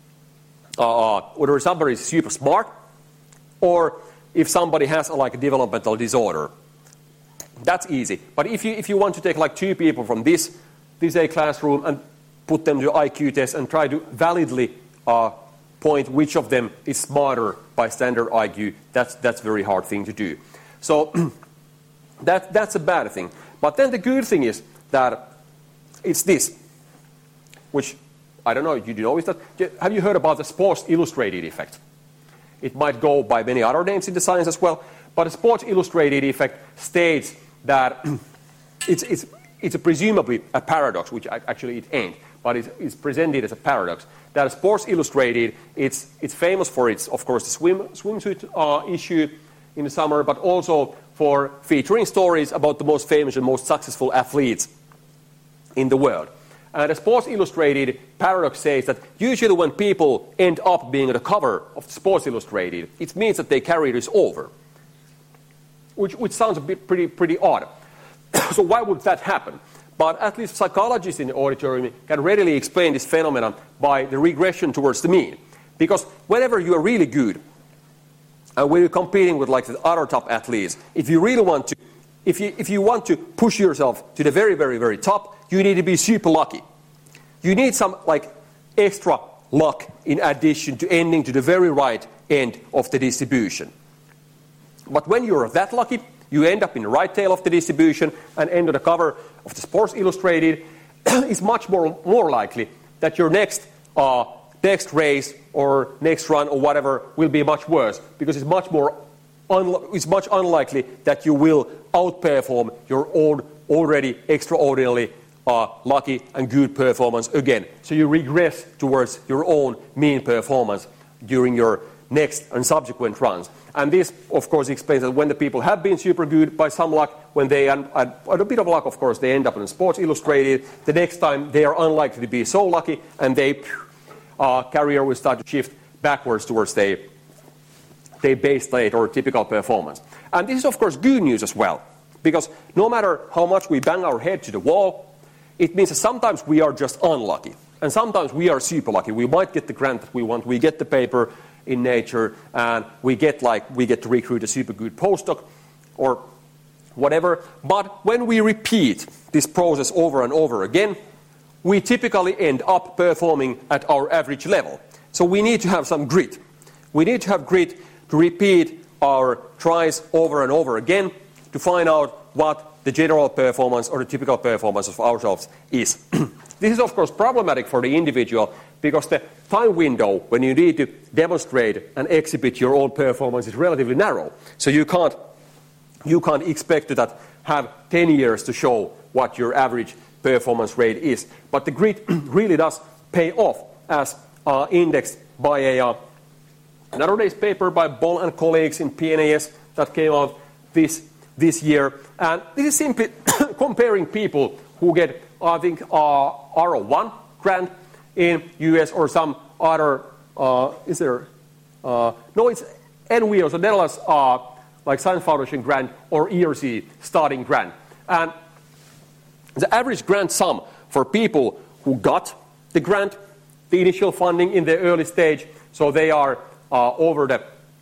uh, whether somebody is super smart, or if somebody has a, like a developmental disorder. That's easy. But if you if you want to take like two people from this this a classroom and put them to I Q test and try to validly uh, point which of them is smarter by standard I Q, that's that's a very hard thing to do. So that that's a bad thing. But then the good thing is that it's this, which I don't know, you know, is that, have you heard about the Sports Illustrated effect? It might go by many other names in the science as well, but the Sports Illustrated effect states that it's, it's, it's a presumably a paradox, which actually it ain't, but it's, it's presented as a paradox, that Sports Illustrated, it's, it's famous for its, of course, the swim, swimsuit uh, issue in the summer, but also for featuring stories about the most famous and most successful athletes in the world. And the Sports Illustrated paradox says that usually when people end up being on the cover of Sports Illustrated, it means that their career is over, which, which sounds a bit pretty, pretty odd. So why would that happen? But at least psychologists in the auditorium can readily explain this phenomenon by the regression towards the mean. Because whenever you are really good, and when you're competing with like the other top athletes, if you really want to, if you, if you want to push yourself to the very, very, very top, you need to be super lucky. You need some like extra luck in addition to ending to the very right end of the distribution. But when you're that lucky, you end up in the right tail of the distribution and end on the cover of the Sports Illustrated, it's much more, more likely that your next, uh, next race or next run or whatever will be much worse, because it's much more unli- it's much unlikely that you will outperform your own already extraordinarily uh, lucky and good performance again. So you regress towards your own mean performance during your next and subsequent runs. And this, of course, explains that when the people have been super good, by some luck, when they, and a bit of luck, of course, they end up in Sports Illustrated, the next time they are unlikely to be so lucky, and their uh, career will start to shift backwards towards their, their base state or typical performance. And this is, of course, good news as well, because no matter how much we bang our head to the wall, it means that sometimes we are just unlucky, and sometimes we are super lucky. We might get the grant that we want, we get the paper in Nature, and we get like we get to recruit a super good postdoc or whatever. But when we repeat this process over and over again, we typically end up performing at our average level. So we need to have some grit. We need to have grit to repeat our tries over and over again to find out what the general performance or the typical performance of ourselves is. This is, of course, problematic for the individual because the time window when you need to demonstrate and exhibit your own performance is relatively narrow. So you can't, you can't expect to that have ten years to show what your average performance rate is. But the grit really does pay off, as uh, indexed by a uh, another day's paper by Boll and colleagues in P N A S that came out this, this year. And this is simply comparing people who get, I think, uh, R O one grant in U S or some other, uh, is there, uh, no, it's N W O, so Netherlands, uh, like Science Foundation grant or E R C starting grant. And the average grant sum for people who got the grant, the initial funding in the early stage, so they are uh, over the,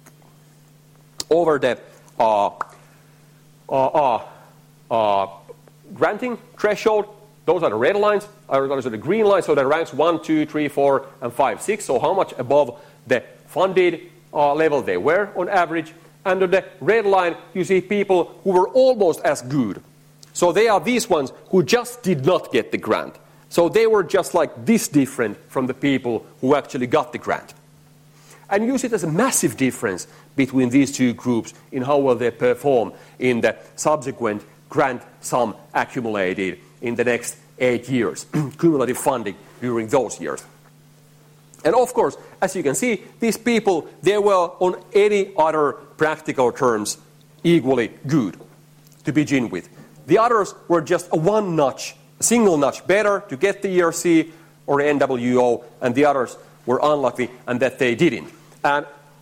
over the uh, uh, uh, uh, granting threshold. Those are the red lines, those are the green lines, so that ranks one, two, three, four, and five, six. So how much above the funded uh, level they were on average. And on the red line, you see people who were almost as good. So they are these ones who just did not get the grant. So they were just like this different from the people who actually got the grant. And you see there's a massive difference between these two groups in how well they perform in the subsequent grant sum accumulated in the next eight years, cumulative funding during those years. And of course, as you can see, these people, they were on any other practical terms equally good to begin with. The others were just a one notch, a single notch better to get the E R C or N W O, and the others were unlucky and that they didn't. And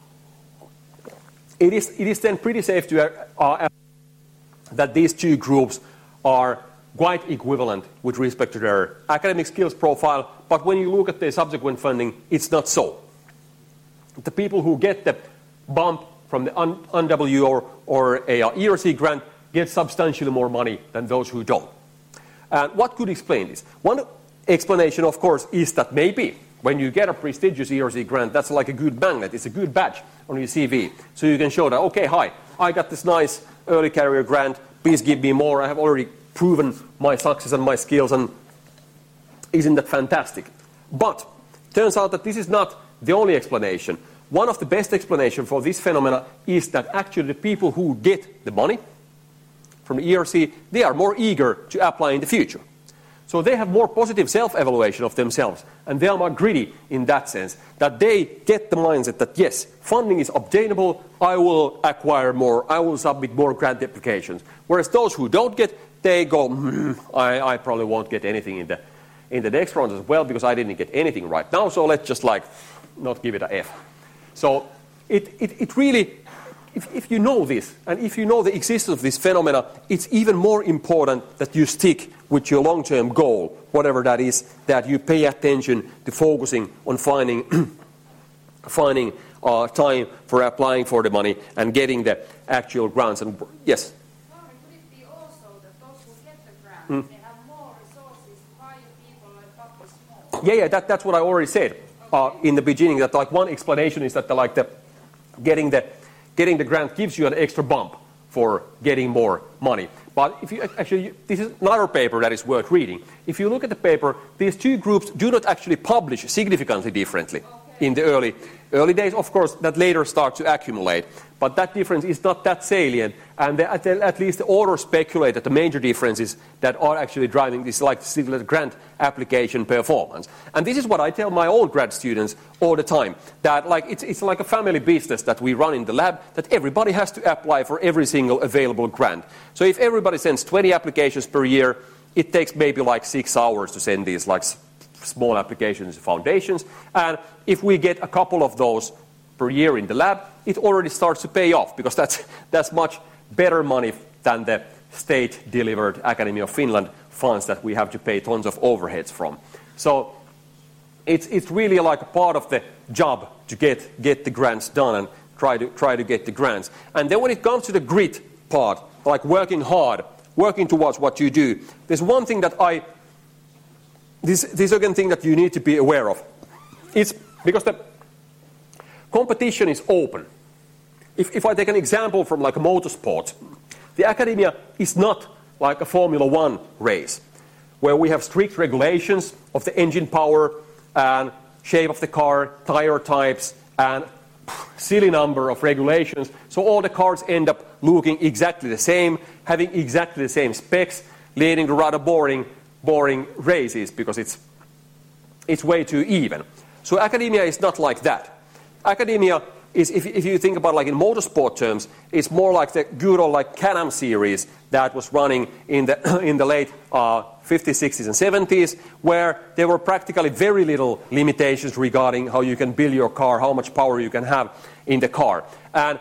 it is, it is then pretty safe to uh, that these two groups are quite equivalent with respect to their academic skills profile, but when you look at their subsequent funding, it's not so. The people who get the bump from the N W O or a E R C grant get substantially more money than those who don't. And what could explain this? One explanation, of course, is that maybe when you get a prestigious E R C grant, that's like a good magnet. It's a good badge on your C V. So you can show that, okay, hi, I got this nice early career grant. Please give me more. I have already proven my success and my skills, and isn't that fantastic? But turns out that this is not the only explanation. One of the best explanations for this phenomena is that actually the people who get the money from the E R C, they are more eager to apply in the future. So they have more positive self-evaluation of themselves, and they are more gritty in that sense, that they get the mindset that yes, funding is obtainable, I will acquire more, I will submit more grant applications. Whereas those who don't get, they go, mm, I, I probably won't get anything in the, in the next round as well because I didn't get anything right now, so let's just like not give it a F. So it, it, it really, if, if you know this, and if you know the existence of this phenomena, it's even more important that you stick with your long-term goal, whatever that is, that you pay attention to focusing on finding, finding uh, time for applying for the money and getting the actual grants. And yes? Could it be also that those who get the grant, mm. they have more resources to hire people and publish more? Yeah, yeah, that, that's what I already said okay. uh, in the beginning. That like one explanation is that the, like the getting the getting the grant gives you an extra bump for getting more money. But if you actually, this is another paper that is worth reading. If you look at the paper, these two groups do not actually publish significantly differently okay. in the early early days, of course, that later start to accumulate. But that difference is not that salient. And the, at, the, at least the authors speculate that the major differences that are actually driving this, like the grant application performance. And this is what I tell my own grad students all the time, that like it's, it's like a family business that we run in the lab, that everybody has to apply for every single available grant. So if everybody sends twenty applications per year, it takes maybe like six hours to send these like small applications to foundations. And if we get a couple of those per year in the lab, it already starts to pay off, because that's, that's much better money than the state-delivered Academy of Finland funds that we have to pay tons of overheads from. So it's, it's really like a part of the job to get, get the grants done and try to, try to get the grants. And then when it comes to the grit part, like working hard, working towards what you do, there's one thing that I, this, this again thing that you need to be aware of. It's because the competition is open. If, if I take an example from like a motorsport, the academia is not like a Formula One race, where we have strict regulations of the engine power and shape of the car, tire types, and silly number of regulations. So all the cars end up looking exactly the same, having exactly the same specs, leading to rather boring, boring races, because it's, it's way too even. So academia is not like that. Academia is, if, if you think about like in motorsport terms, it's more like the good old like Can-Am series that was running in the in the late uh, fifties, sixties, and seventies, where there were practically very little limitations regarding how you can build your car, how much power you can have in the car. And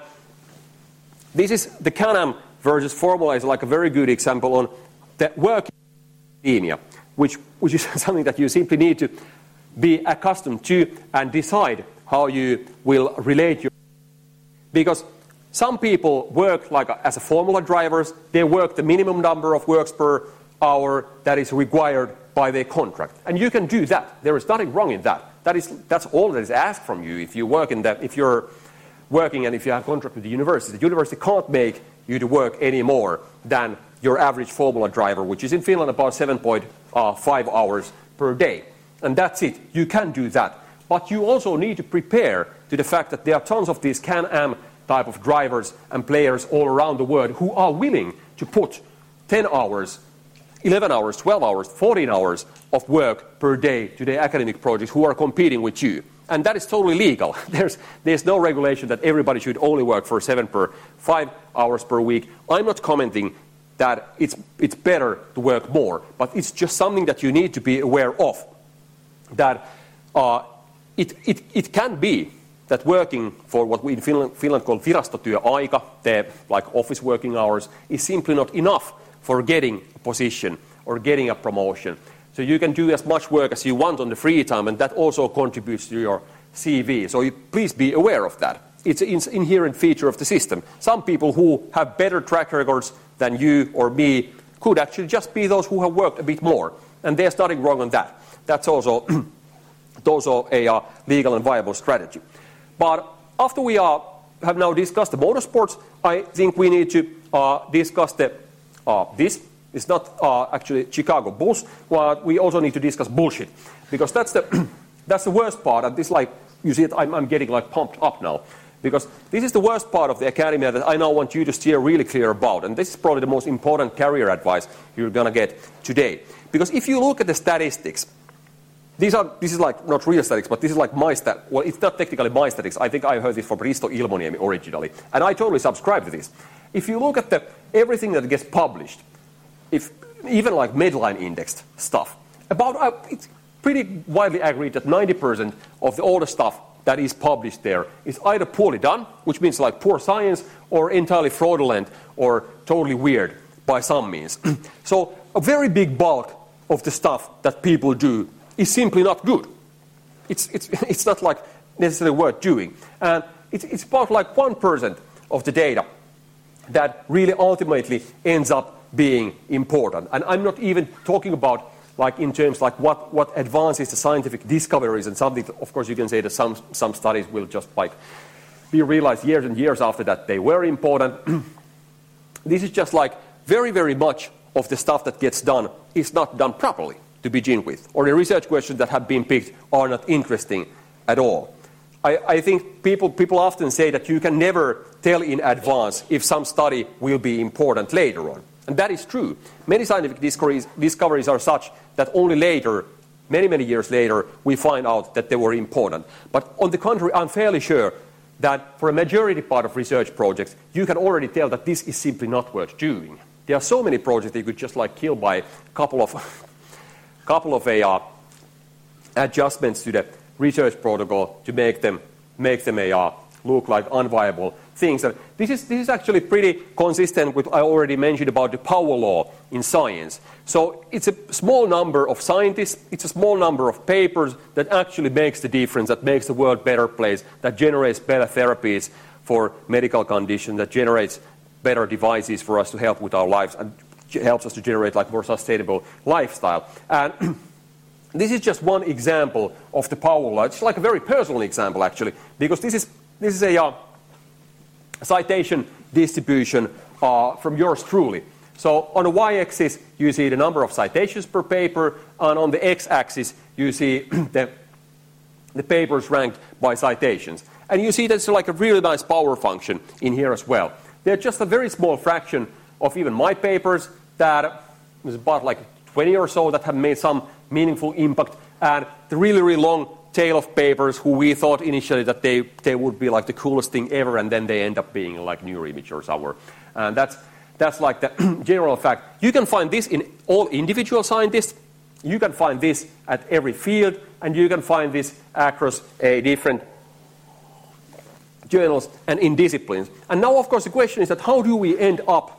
this is the Can-Am versus Formula is like a very good example on the working academia, which which is something that you simply need to be accustomed to and decide how you will relate your, because some people work like a, as a Formula drivers, they work the minimum number of works per hour that is required by their contract, and you can do that. There is nothing wrong in that. That is that's all that is asked from you if you work in that. If you're working and if you have a contract with the university, the university can't make you to work any more than your average Formula driver, which is in Finland about seven point five hours per day, and that's it. You can do that. But you also need to prepare to the fact that there are tons of these Can-Am type of drivers and players all around the world who are willing to put ten hours, eleven hours, twelve hours, fourteen hours of work per day to their academic projects, who are competing with you. And that is totally legal. There's, there's no regulation that everybody should only work for seven per five hours per week. I'm not commenting that it's, it's better to work more, but it's just something that you need to be aware of, that uh, It, it, it can be that working for what we in Finland, Finland call virastotyöaika, the like office working hours, is simply not enough for getting a position or getting a promotion. So you can do as much work as you want on the free time, and that also contributes to your C V. So you, please be aware of that. It's an inherent feature of the system. Some people who have better track records than you or me could actually just be those who have worked a bit more, and there's nothing wrong on that. That's also also a uh, legal and viable strategy. But after we uh, have now discussed the motorsports, I think we need to uh, discuss the uh, this. It's not uh, actually Chicago Bulls, but we also need to discuss bullshit, because that's the that's the worst part. And this, like you see, it, I'm, I'm getting like pumped up now, because this is the worst part of the academy that I now want you to steer really clear about. And this is probably the most important career advice you're gonna get today, because if you look at the statistics. These are, this is like not real statistics, but this is like my stat. Well, it's not technically my statistics. I think I heard this from Risto Ilmoniemi originally, and I totally subscribe to this. If you look at the everything that gets published, if even like Medline indexed stuff, about uh, it's pretty widely agreed that ninety percent of the, all the stuff that is published there is either poorly done, which means like poor science, or entirely fraudulent or totally weird by some means. So a very big bulk of the stuff that people do is simply not good. It's, it's, it's not like necessarily worth doing. And it's, it's about like one percent of the data that really ultimately ends up being important. And I'm not even talking about like in terms like what, what advances the scientific discoveries and something. That, of course, you can say that some, some studies will just like be realized years and years after that they were important. This is just like very, very much of the stuff that gets done is not done properly to begin with, or the research questions that have been picked are not interesting at all. I, I think people, people often say that you can never tell in advance if some study will be important later on. And that is true. Many scientific discoveries, discoveries are such that only later, many, many years later, we find out that they were important. But on the contrary, I'm fairly sure that for a majority part of research projects, you can already tell that this is simply not worth doing. There are so many projects that you could just like kill by a couple of, couple of uh, adjustments to the research protocol to make them make them a uh, look like unviable things. And this is this is actually pretty consistent with what I already mentioned about the power law in science. So it's a small number of scientists, it's a small number of papers that actually makes the difference, that makes the world a better place, that generates better therapies for medical conditions, that generates better devices for us to help with our lives and helps us to generate like more sustainable lifestyle. And this is just one example of the power law. It's like a very personal example, actually, because this is this is a uh, citation distribution uh, from yours truly. So on the y-axis, you see the number of citations per paper, and on the x-axis, you see the the papers ranked by citations. And you see there's like a really nice power function in here as well. They're just a very small fraction of even my papers that is about like twenty or so that have made some meaningful impact, and the really, really long tail of papers who we thought initially that they, they would be like the coolest thing ever, and then they end up being like Neuroimage or somewhere. And that's, that's like the general fact. You can find this in all individual scientists. You can find this at every field, and you can find this across a different journals and in disciplines. And now, of course, the question is that how do we end up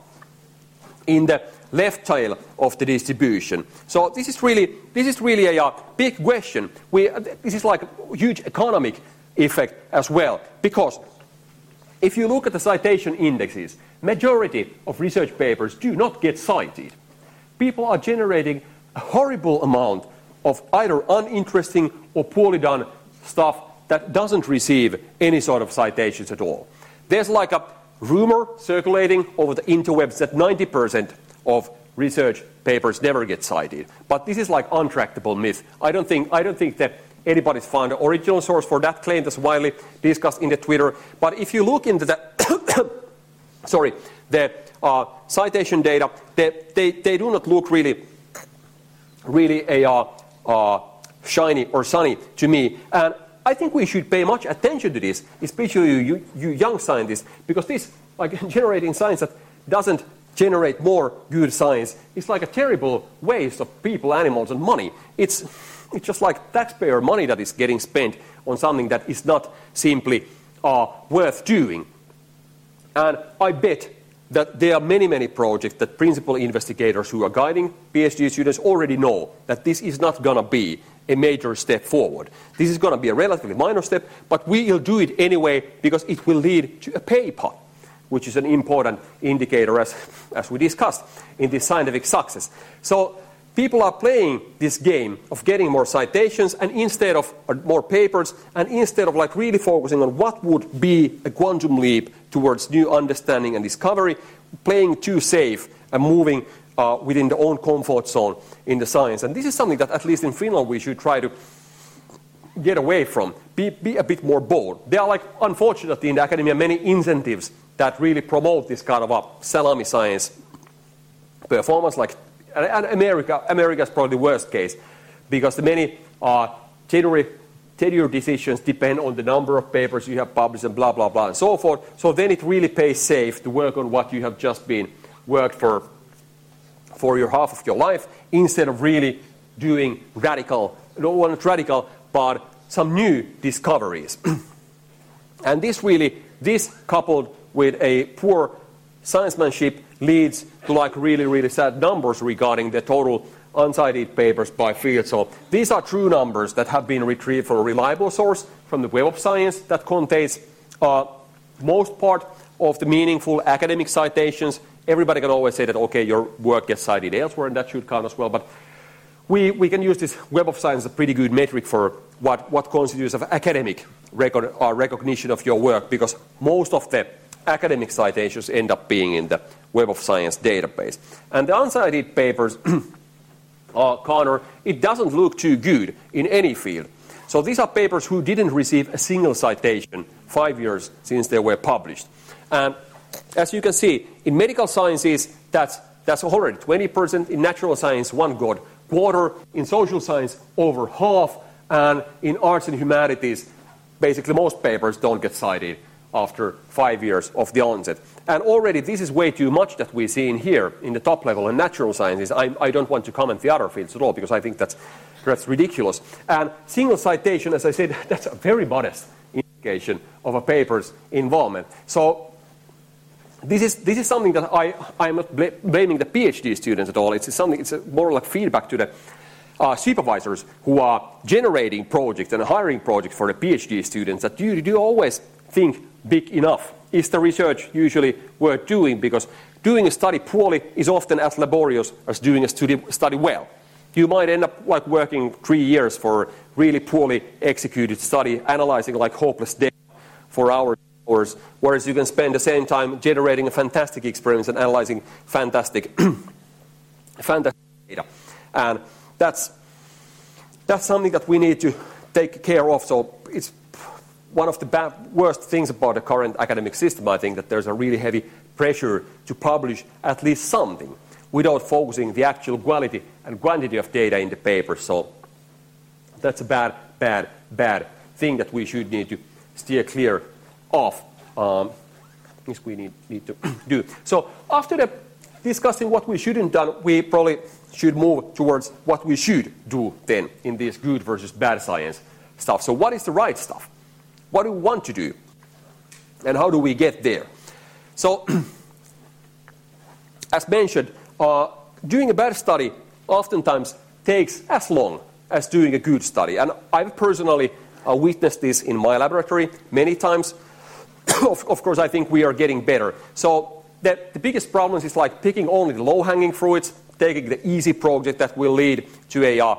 in the left tail of the distribution? So this is really this is really a uh, big question. We uh, this is like a huge economic effect as well, because if you look at the citation indexes, majority of research papers do not get cited. People are generating a horrible amount of either uninteresting or poorly done stuff that doesn't receive any sort of citations at all. There's like a rumor circulating over the interwebs that ninety percent of research papers never get cited. But this is like untractable myth. I don't think I don't think that anybody's found an original source for that claim that's widely discussed in the Twitter. But if you look into the sorry, the uh, citation data, they, they they do not look really really a uh, uh, shiny or sunny to me. And I think we should pay much attention to this, especially you, you young scientists, because this, like generating science that doesn't generate more good science, is like a terrible waste of people, animals, and money. It's, it's just like taxpayer money that is getting spent on something that is not simply uh, worth doing. And I bet that there are many, many projects that principal investigators who are guiding PhD students already know that this is not going to be a major step forward. This is going to be a relatively minor step, but we will do it anyway because it will lead to a paper, which is an important indicator as, as we discussed in this scientific success. So people are playing this game of getting more citations and instead of uh, more papers, and instead of like really focusing on what would be a quantum leap towards new understanding and discovery, playing too safe and moving uh, within their own comfort zone in the science. And this is something that at least in Finland we should try to get away from, be, be a bit more bold. There are like, unfortunately in the academia, many incentives that really promote this kind of a salami science performance, like and America, America is probably the worst case, because the many uh, tenure, tenure decisions depend on the number of papers you have published and blah, blah, blah, and so forth. So then it really pays safe to work on what you have just been worked for for your half of your life, instead of really doing radical, no not radical, but some new discoveries. And this really, this coupled with a poor sciencemanship leads to like really, really sad numbers regarding the total uncited papers by field. So these are true numbers that have been retrieved from a reliable source, from the Web of Science, that contains uh, most part of the meaningful academic citations. Everybody can always say that, okay, your work gets cited elsewhere, and that should count as well. But we, we can use this Web of Science as a pretty good metric for what, what constitutes of academic record, uh, recognition of your work, because most of the academic citations end up being in the Web of Science database. And the uncited papers, uh, Connor, it doesn't look too good in any field. So these are papers who didn't receive a single citation five years since they were published. And as you can see, in medical sciences, that's, that's already twenty percent. In natural science, one good quarter. In social science, over half. And in arts and humanities, basically most papers don't get cited after five years of the onset. And already this is way too much that we see in here in the top level in natural sciences. I, I don't want to comment the other fields at all because I think that's, that's ridiculous. And single citation, as I said, that's a very modest indication of a paper's involvement. So this is, this is something that I, I'm not bl- blaming the PhD students at all. It's something, it's a more like feedback to the Uh, supervisors who are generating projects and hiring projects for the PhD students, that you do always think big enough. Is the research usually worth doing? Because doing a study poorly is often as laborious as doing a study, study well. You might end up like working three years for really poorly executed study, analyzing like hopeless data for hours, hours, whereas you can spend the same time generating a fantastic experiments and analyzing fantastic, fantastic data. And That's, that's something that we need to take care of. So it's one of the bad, worst things about the current academic system, I think, that there's a really heavy pressure to publish at least something without focusing the actual quality and quantity of data in the paper. So that's a bad, bad, bad thing that we should need to steer clear of. Um, this we need, need to do. So after the discussing what we shouldn't done, we probably should move towards what we should do then in this good versus bad science stuff. So what is the right stuff? What do we want to do? And how do we get there? So, as mentioned, uh, doing a bad study oftentimes takes as long as doing a good study. And I've personally uh, witnessed this in my laboratory many times. of, of course, I think we are getting better. So the, the biggest problem is like picking only the low-hanging fruits, taking the easy project that will lead to a, uh,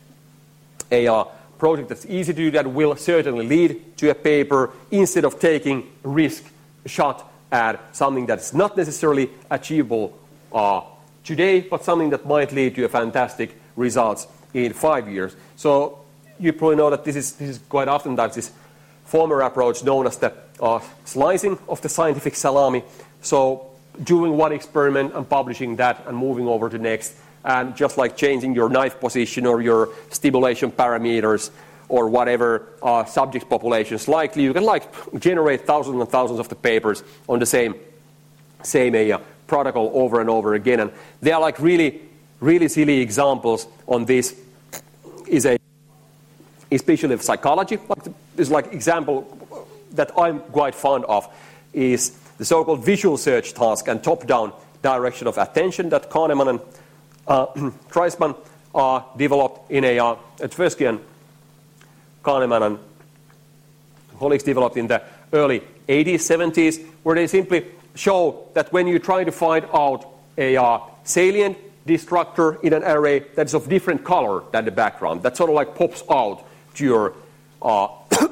a uh, project that's easy to do, that will certainly lead to a paper, instead of taking a risk shot at something that's not necessarily achievable uh, today, but something that might lead to a fantastic results in five years. So you probably know that this is, this is quite oftentimes this former approach known as the uh, slicing of the scientific salami. So doing one experiment and publishing that and moving over to next, and just like changing your knife position or your stimulation parameters or whatever uh, subject populations likely, you can like generate thousands and thousands of the papers on the same same uh, protocol over and over again. And they are like really, really silly examples on this. Is a especially of psychology. This like example that I'm quite fond of is the so-called visual search task and top-down direction of attention that Kahneman and uh, Treisman uh, developed in a uh, Tversky and Kahneman and colleagues developed in the early eighties, seventies, where they simply show that when you try to find out a uh, salient destructor in an array that is of different color than the background, that sort of like pops out to your uh,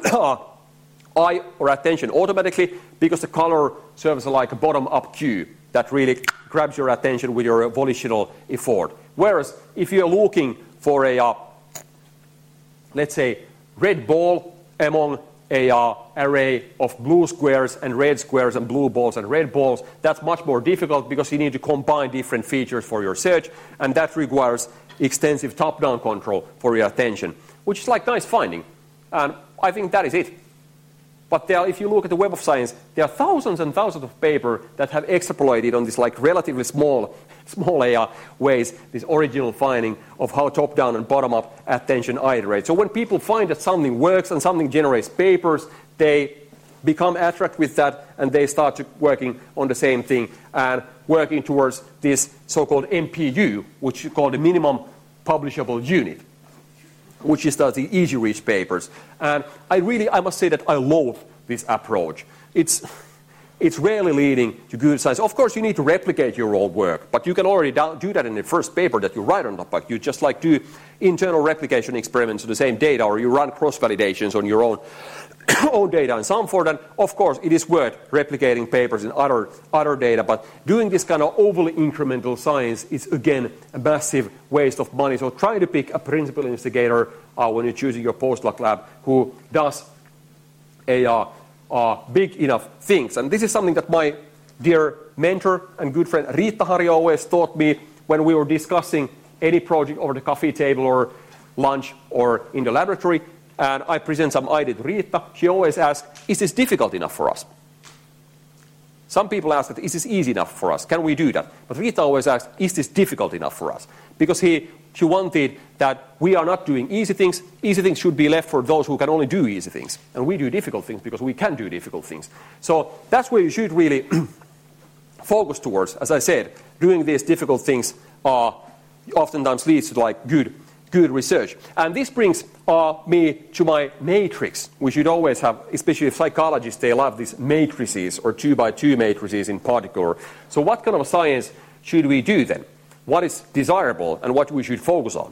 eye or attention automatically, because the color serves like a bottom-up cue that really grabs your attention with your volitional effort. Whereas if you're looking for a, uh, let's say, red ball among a uh, array of blue squares and red squares and blue balls and red balls, that's much more difficult because you need to combine different features for your search, and that requires extensive top-down control for your attention, which is like nice finding. And I think that is it. But there, if you look at the Web of Science, there are thousands and thousands of papers that have extrapolated on this like relatively small, small uh, ways, this original finding of how top-down and bottom-up attention iterate. So when people find that something works and something generates papers, they become attracted with that and they start to working on the same thing and working towards this so-called M P U, which is called the minimum publishable unit, which is the easy reach papers. And I really, I must say that I loathe this approach. It's, it's rarely leading to good science. Of course, you need to replicate your own work, but you can already do that in the first paper that you write on the book. You just like do internal replication experiments on the same data, or you run cross-validations on your own own data in some form, and of course it is worth replicating papers in other, other data, but doing this kind of overly incremental science is again a massive waste of money. So try to pick a principal investigator uh, when you're choosing your postdoc lab who does a uh, uh, big enough things. And this is something that my dear mentor and good friend Riitta Hari always taught me when we were discussing any project over the coffee table or lunch or in the laboratory. And I present some idea to Riitta. She always asks, is this difficult enough for us? Some people ask, is this easy enough for us? Can we do that? But Riitta always asks, is this difficult enough for us? Because he, she wanted that we are not doing easy things. Easy things should be left for those who can only do easy things. And we do difficult things because we can do difficult things. So that's where you should really focus towards. As I said, doing these difficult things uh, oftentimes leads to like good good research. And this brings uh, me to my matrix. We should always have, especially psychologists, they love these matrices or two by two matrices in particular. So what kind of science should we do then? What is desirable and what we should focus on?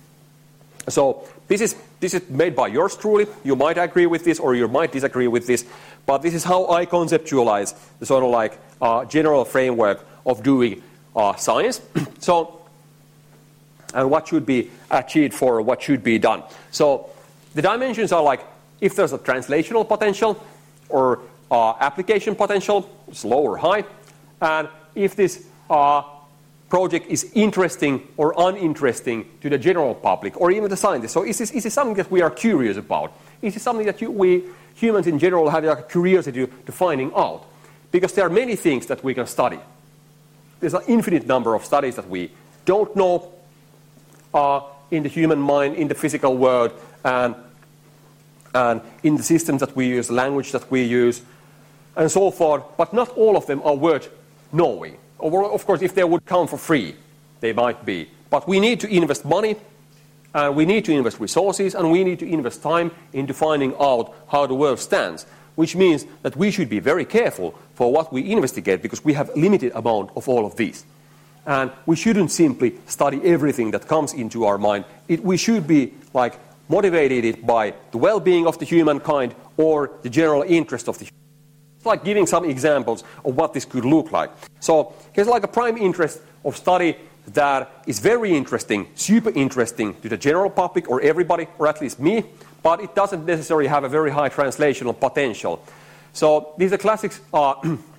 So this is, this is made by yours truly. You might agree with this or you might disagree with this, but this is how I conceptualize the sort of like uh, general framework of doing uh, science. So and what should be achieved for what should be done. So the dimensions are like if there's a translational potential or uh, application potential, it's low or high, and if this uh, project is interesting or uninteresting to the general public or even the scientists. So is this, is this something that we are curious about? Is this something that you, we humans in general have a curiosity to, to finding out? Because there are many things that we can study. There's an infinite number of studies that we don't know Uh, in the human mind, in the physical world, and, and in the systems that we use, language that we use, and so forth. But not all of them are worth knowing. Or, of course, if they would come for free, they might be. But we need to invest money, and we need to invest resources, and we need to invest time into finding out how the world stands. Which means that we should be very careful for what we investigate, because we have a limited amount of all of these. And we shouldn't simply study everything that comes into our mind. It, we should be like motivated by the well-being of the humankind or the general interest of the humankind. It's like giving some examples of what this could look like. So here's like a prime interest of study that is very interesting, super interesting to the general public or everybody, or at least me, but it doesn't necessarily have a very high translational potential. So this is a classic uh,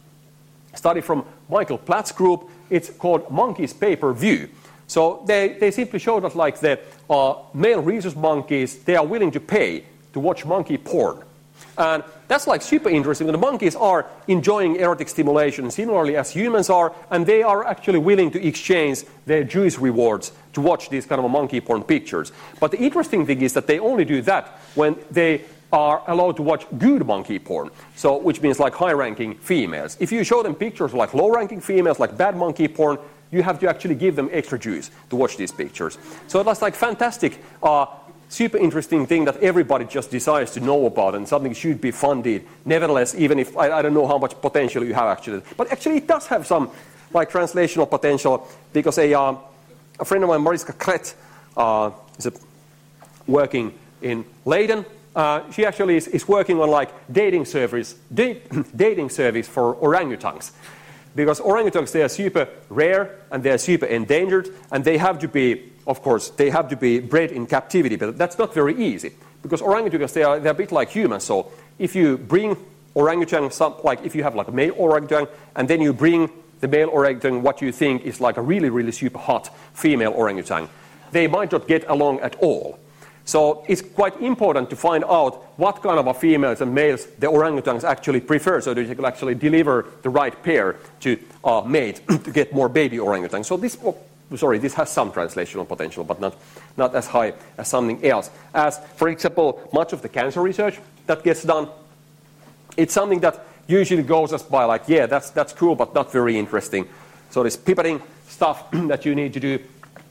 study from Michael Platt's group. It's called Monkeys Pay-Per-View. So they, they simply show that like the uh, male rhesus monkeys, they are willing to pay to watch monkey porn. And that's like super interesting. The monkeys are enjoying erotic stimulation similarly as humans are, and they are actually willing to exchange their Jewish rewards to watch these kind of monkey porn pictures. But the interesting thing is that they only do that when they are allowed to watch good monkey porn, so which means like high-ranking females. If you show them pictures of like low-ranking females, like bad monkey porn, you have to actually give them extra juice to watch these pictures. So that's like fantastic, uh, super interesting thing that everybody just decides to know about, and something should be funded. Nevertheless, even if I, I don't know how much potential you have actually, but actually it does have some like translational potential, because a uh, a friend of mine, Mariska Klett, uh, is a, working in Leiden. Uh, she actually is, is working on like dating service, date, dating service for orangutans, because orangutans, they are super rare and they are super endangered, and they have to be, of course, they have to be bred in captivity, but that's not very easy, because orangutans, they are they're a bit like humans. So if you bring orangutan, some, like if you have like a male orangutan, and then you bring the male orangutan what you think is like a really really super hot female orangutan, they might not get along at all. So it's quite important to find out what kind of a females and males the orangutans actually prefer, so that you can actually deliver the right pair to uh, mate to get more baby orangutans. So this, oh, sorry, this has some translational potential, but not, not as high as something else. As, for example, much of the cancer research that gets done, it's something that usually goes us by like, yeah, that's, that's cool, but not very interesting. So this pipetting stuff that you need to do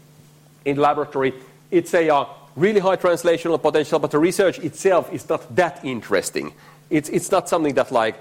in the laboratory, it's a uh, really high translational potential, but the research itself is not that interesting. It's, it's not something that like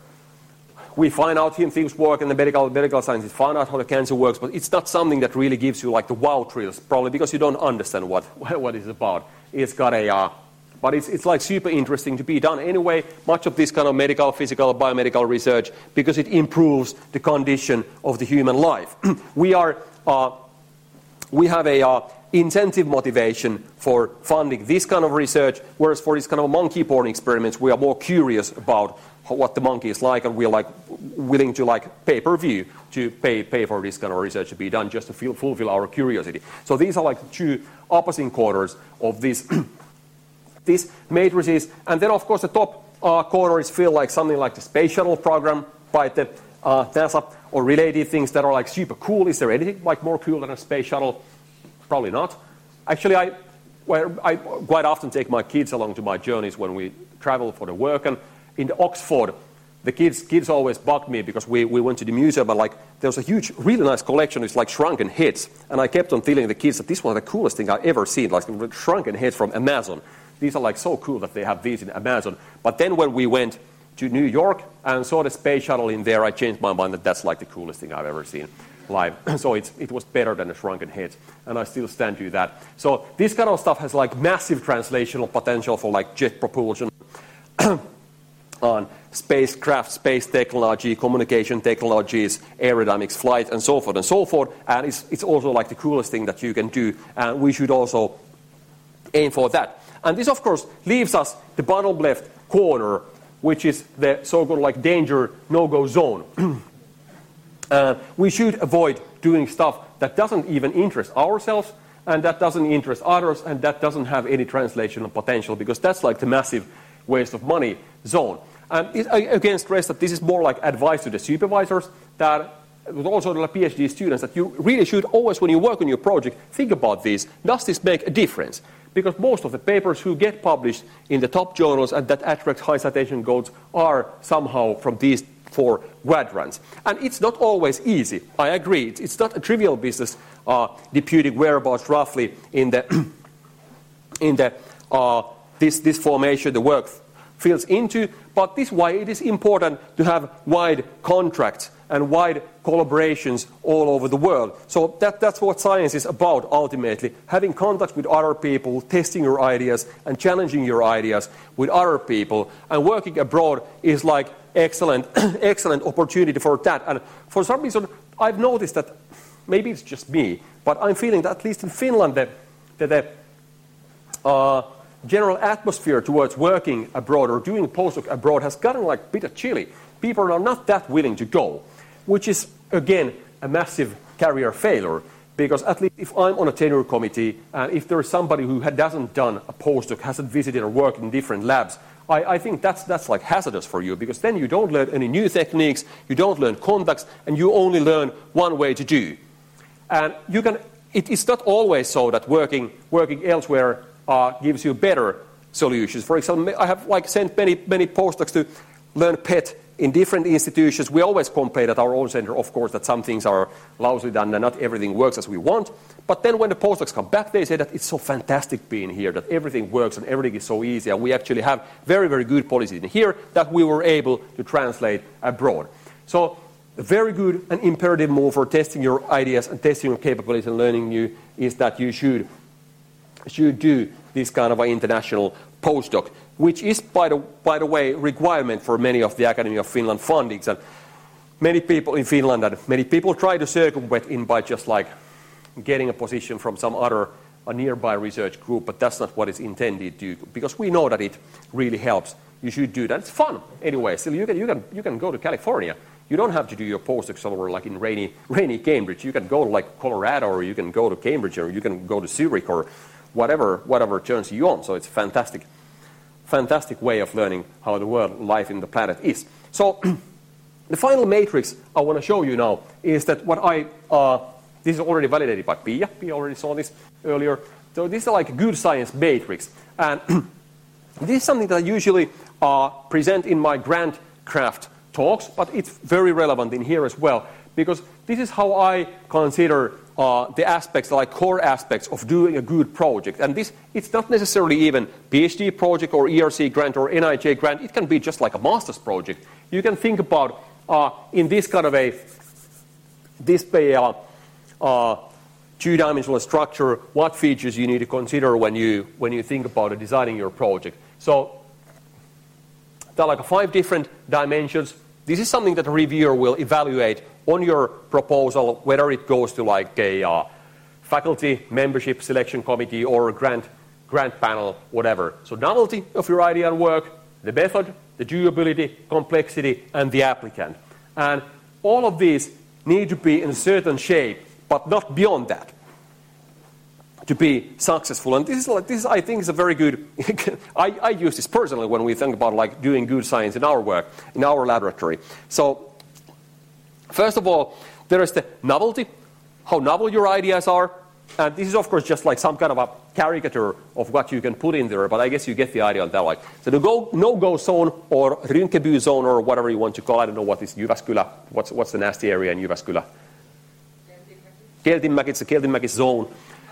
we find out how things work in the medical, medical sciences, find out how the cancer works, but it's not something that really gives you like the wow thrills, probably because you don't understand what, what it's about. It's got a, uh, But it's, it's like super interesting to be done anyway, much of this kind of medical, physical, biomedical research, because it improves the condition of the human life. we are, uh, we have a uh, incentive motivation for funding this kind of research, whereas for this kind of monkey porn experiments, we are more curious about how, what the monkey is like, and we're like willing to like pay per view to pay pay for this kind of research to be done just to feel, fulfill our curiosity. So these are like two opposite quarters of this. These matrices, and then of course the top uh, corner is feel like something like the space shuttle program by the uh, NASA, or related things that are like super cool. Is there anything like more cool than a space shuttle? Probably not. Actually, I, well, I quite often take my kids along to my journeys when we travel for the work, and in Oxford, the kids kids always bugged me because we, we went to the museum, and like there was a huge, really nice collection. It's like shrunken heads, and I kept on telling the kids that this was the coolest thing I've ever seen, like shrunken heads from Amazon. These are like so cool that they have these in Amazon. But then when we went to New York and saw the space shuttle in there, I changed my mind that that's like the coolest thing I've ever seen live. So it's, it was better than the shrunken heads, and I still stand to that. So this kind of stuff has like massive translational potential for like jet propulsion on spacecraft, space technology, communication technologies, aerodynamics, flight, and so forth and so forth. And it's, it's also like the coolest thing that you can do, and we should also aim for that. And this, of course, leaves us the bottom left corner, which is the so-called like danger no-go zone. uh, we should avoid doing stuff that doesn't even interest ourselves, and that doesn't interest others, and that doesn't have any translational potential, because that's like the massive waste of money zone. And it, I again stress that this is more like advice to the supervisors, that but also the PhD students, that you really should always, when you work on your project, think about this. Does this make a difference? Because most of the papers who get published in the top journals and that attract high citation codes are somehow from these four quadrants. And it's not always easy. I agree. It's, it's not a trivial business uh, deputing whereabouts roughly in the in the uh, this this formation the work fills into. But this is why it is important to have wide contracts and wide collaborations all over the world. So that, that's what science is about ultimately, having contact with other people, testing your ideas and challenging your ideas with other people. And working abroad is like excellent, excellent opportunity for that. And for some reason, I've noticed that, maybe it's just me, but I'm feeling that at least in Finland, the, the, the uh, general atmosphere towards working abroad or doing postdoc abroad has gotten like a bit chilly. People are not that willing to go, which is, again, a massive career failure. Because at least if I'm on a tenure committee, and if there is somebody who hasn't done a postdoc, hasn't visited or worked in different labs, I, I think that's, that's like hazardous for you, because then you don't learn any new techniques, you don't learn contacts, and you only learn one way to do. And you can, it is not always so that working, working elsewhere uh, gives you better solutions. For example, I have like sent many, many postdocs to learn P E T in different institutions. We always complain at our own center, of course, that some things are lousily done and not everything works as we want. But then when the postdocs come back, they say that it's so fantastic being here, that everything works and everything is so easy, and we actually have very, very good policies in here that we were able to translate abroad. So a very good and imperative move for testing your ideas and testing your capabilities and learning new is that you should, should do this kind of an international postdoc, which is, by the, by the way, requirement for many of the Academy of Finland fundings. And many people in Finland, and many people try to circumvent in by just like getting a position from some other a nearby research group, but that's not what it's intended to do, because we know that it really helps. You should do that. It's fun anyway. Still, you can, you can, you can go to California. You don't have to do your postdoc somewhere like in rainy, rainy Cambridge. You can go to like Colorado, or you can go to Cambridge, or you can go to Zurich, or whatever, whatever turns you on. So it's a fantastic, fantastic way of learning how the world, life in the planet is. So the final matrix I want to show you now is that what I, uh, this is already validated by Pia. Pia already saw this earlier. So this is like a good science matrix. And this is something that I usually uh, present in my grant craft talks, but it's very relevant in here as well, because this is how I consider uh, the aspects, like core aspects of doing a good project. And this, it's not necessarily even PhD project or E R C grant or N I J grant. It can be just like a master's project. You can think about uh, in this kind of a, this uh, uh, two-dimensional structure, what features you need to consider when you when you think about designing your project. So there are like five different dimensions. This is something that a reviewer will evaluate on your proposal, whether it goes to like a uh, faculty membership selection committee or a grant grant panel, whatever. So novelty of your idea and work, the method, the doability, complexity, and the applicant. And all of these need to be in a certain shape, but not beyond that, to be successful. And this is, like, this is, I think, is a very good. I, I use this personally when we think about like doing good science in our work, in our laboratory. So, first of all, there is the novelty, how novel your ideas are, and this is of course just like some kind of a caricature of what you can put in there. But I guess you get the idea on that. Like, so the go, no-go zone or Rinkeby zone or whatever you want to call it. I don't know what is Jyväskylä. What's what's the nasty area in Jyväskylä? Keltinmäki. It's the Keltinmäki zone.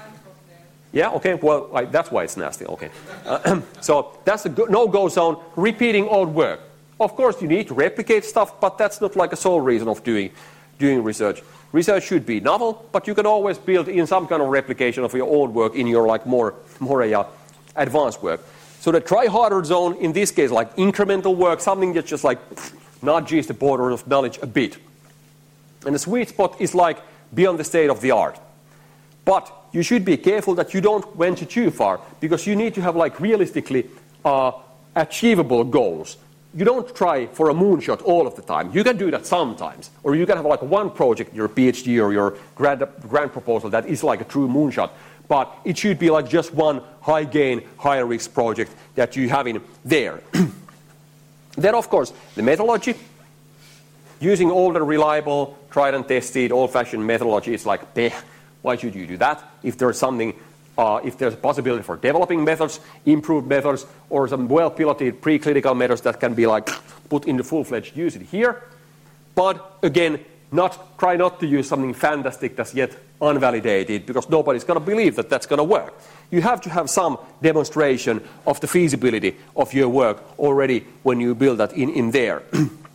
Yeah, okay, well, I, that's why it's nasty, okay. Uh, so that's the no-go zone, repeating old work. Of course, you need to replicate stuff, but that's not like a sole reason of doing, doing research. Research should be novel, but you can always build in some kind of replication of your own work in your like more, more uh, advanced work. So the try-harder zone, in this case, like incremental work, something that just like nudges the border of knowledge a bit. And the sweet spot is like beyond the state of the art. But you should be careful that you don't venture too far, because you need to have like realistically uh, achievable goals. You don't try for a moonshot all of the time. You can do that sometimes. Or you can have like one project, your PhD or your grant, grant proposal that is like a true moonshot. But it should be like just one high gain, high risk project that you have in there. Then of course, the methodology. Using older, reliable, tried and tested, old-fashioned methodology is like, bleh. Why should you do that? If there's something, uh, if there's a possibility for developing methods, improved methods, or some well-piloted preclinical methods that can be like put into full-fledged use it here. But again, not try not to use something fantastic that's yet unvalidated, because nobody's going to believe that that's going to work. You have to have some demonstration of the feasibility of your work already when you build that in, in there.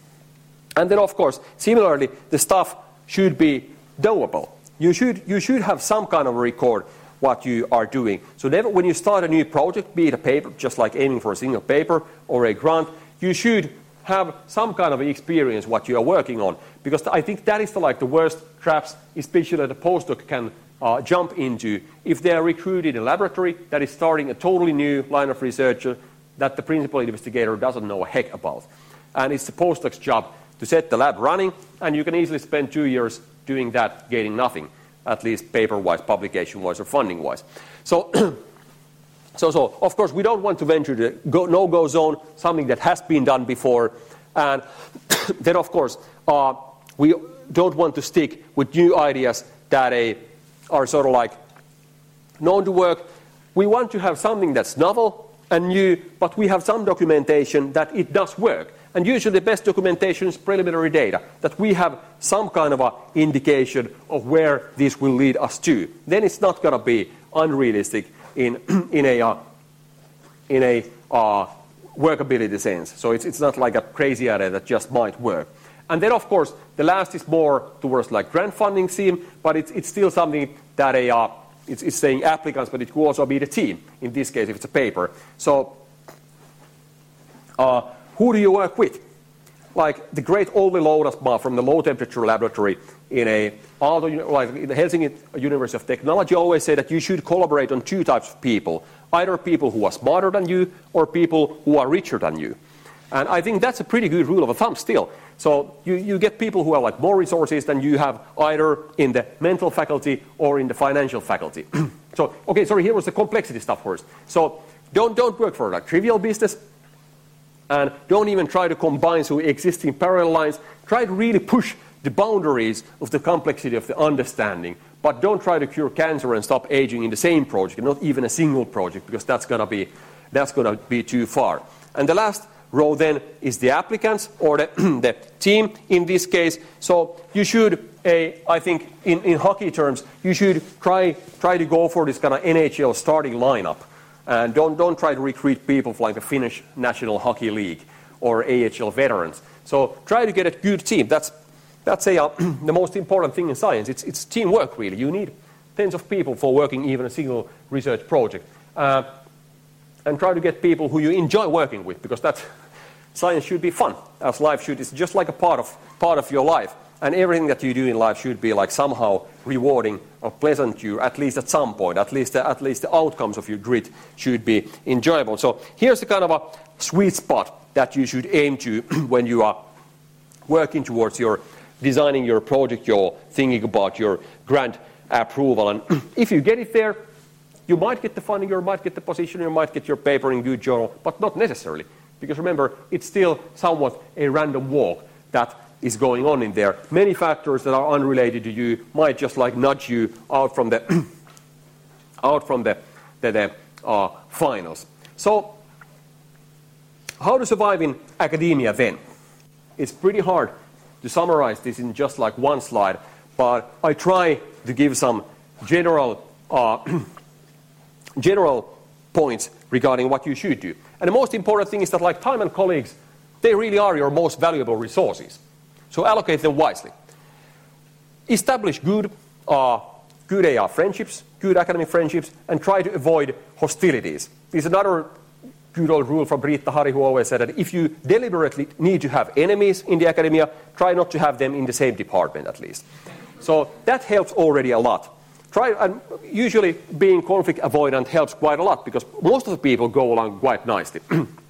And then, of course, similarly, the stuff should be doable. You should, you should have some kind of record what you are doing. So never, when you start a new project, be it a paper, just like aiming for a single paper or a grant, you should have some kind of experience what you are working on. Because I think that is the, like the worst traps, especially that a postdoc can uh, jump into. If they are recruited in a laboratory that is starting a totally new line of research that the principal investigator doesn't know a heck about. And it's the postdoc's job to set the lab running, and you can easily spend two years doing that, gaining nothing, at least paper-wise, publication-wise, or funding-wise. So, so, so, of course, we don't want to venture the go, no-go zone, something that has been done before. And then, of course, uh, we don't want to stick with new ideas that uh, are sort of like known to work. We want to have something that's novel and new, but we have some documentation that it does work. And usually the best documentation is preliminary data, that we have some kind of a indication of where this will lead us to. Then it's not going to be unrealistic in, in a, uh, in a uh, workability sense. So it's, it's not like a crazy idea that just might work. And then, of course, the last is more towards like grant funding scheme, but it's, it's still something that a, uh, it's, it's saying applicants, but it could also be the team, in this case, if it's a paper. So, uh, who do you work with? Like the great Olli Loudasmaa from the low temperature laboratory in a Aalto, like the Helsinki University of Technology always say that you should collaborate on two types of people, either people who are smarter than you or people who are richer than you. And I think that's a pretty good rule of thumb still. So you, you get people who have like more resources than you have, either in the mental faculty or in the financial faculty. So, okay, sorry, here was the complexity stuff first. So don't, don't work for like trivial business. And don't even try to combine so existing parallel lines. Try to really push the boundaries of the complexity of the understanding. But don't try to cure cancer and stop aging in the same project, not even a single project, because that's going to be that's going to be too far. And the last row then is the applicants or the, the team in this case. So you should, uh, I think, in, in hockey terms, you should try try to go for this kind of N H L starting lineup. And don't, don't try to recruit people from like the Finnish National Hockey League or A H L veterans. So try to get a good team. That's, that's a, uh, the most important thing in science. It's, it's teamwork, really. You need tens of people for working even a single research project. Uh, and try to get people who you enjoy working with, because that's, science should be fun, as life should. It's just like a part of, part of your life. And everything that you do in life should be like somehow rewarding or pleasant to you, at least at some point. At least, at least the outcomes of your grit should be enjoyable. So here's the kind of a sweet spot that you should aim to when you are working towards your designing your project, you're thinking about your grant approval. And if you get it there, you might get the funding, you might get the position, you might get your paper in good journal, but not necessarily. Because remember, it's still somewhat a random walk that is going on in there. Many factors that are unrelated to you might just like nudge you out from the out from the, the, the uh, finals. So how to survive in academia then? It's pretty hard to summarize this in just like one slide, but I try to give some general uh, general points regarding what you should do. And the most important thing is that like time and colleagues, they really are your most valuable resources. So allocate them wisely. Establish good, uh, good A R friendships, good academic friendships, and try to avoid hostilities. This is another good old rule from Riitta Hari, who always said that if you deliberately need to have enemies in the academia, try not to have them in the same department at least. So that helps already a lot. Try, and usually being conflict avoidant helps quite a lot, because most of the people go along quite nicely.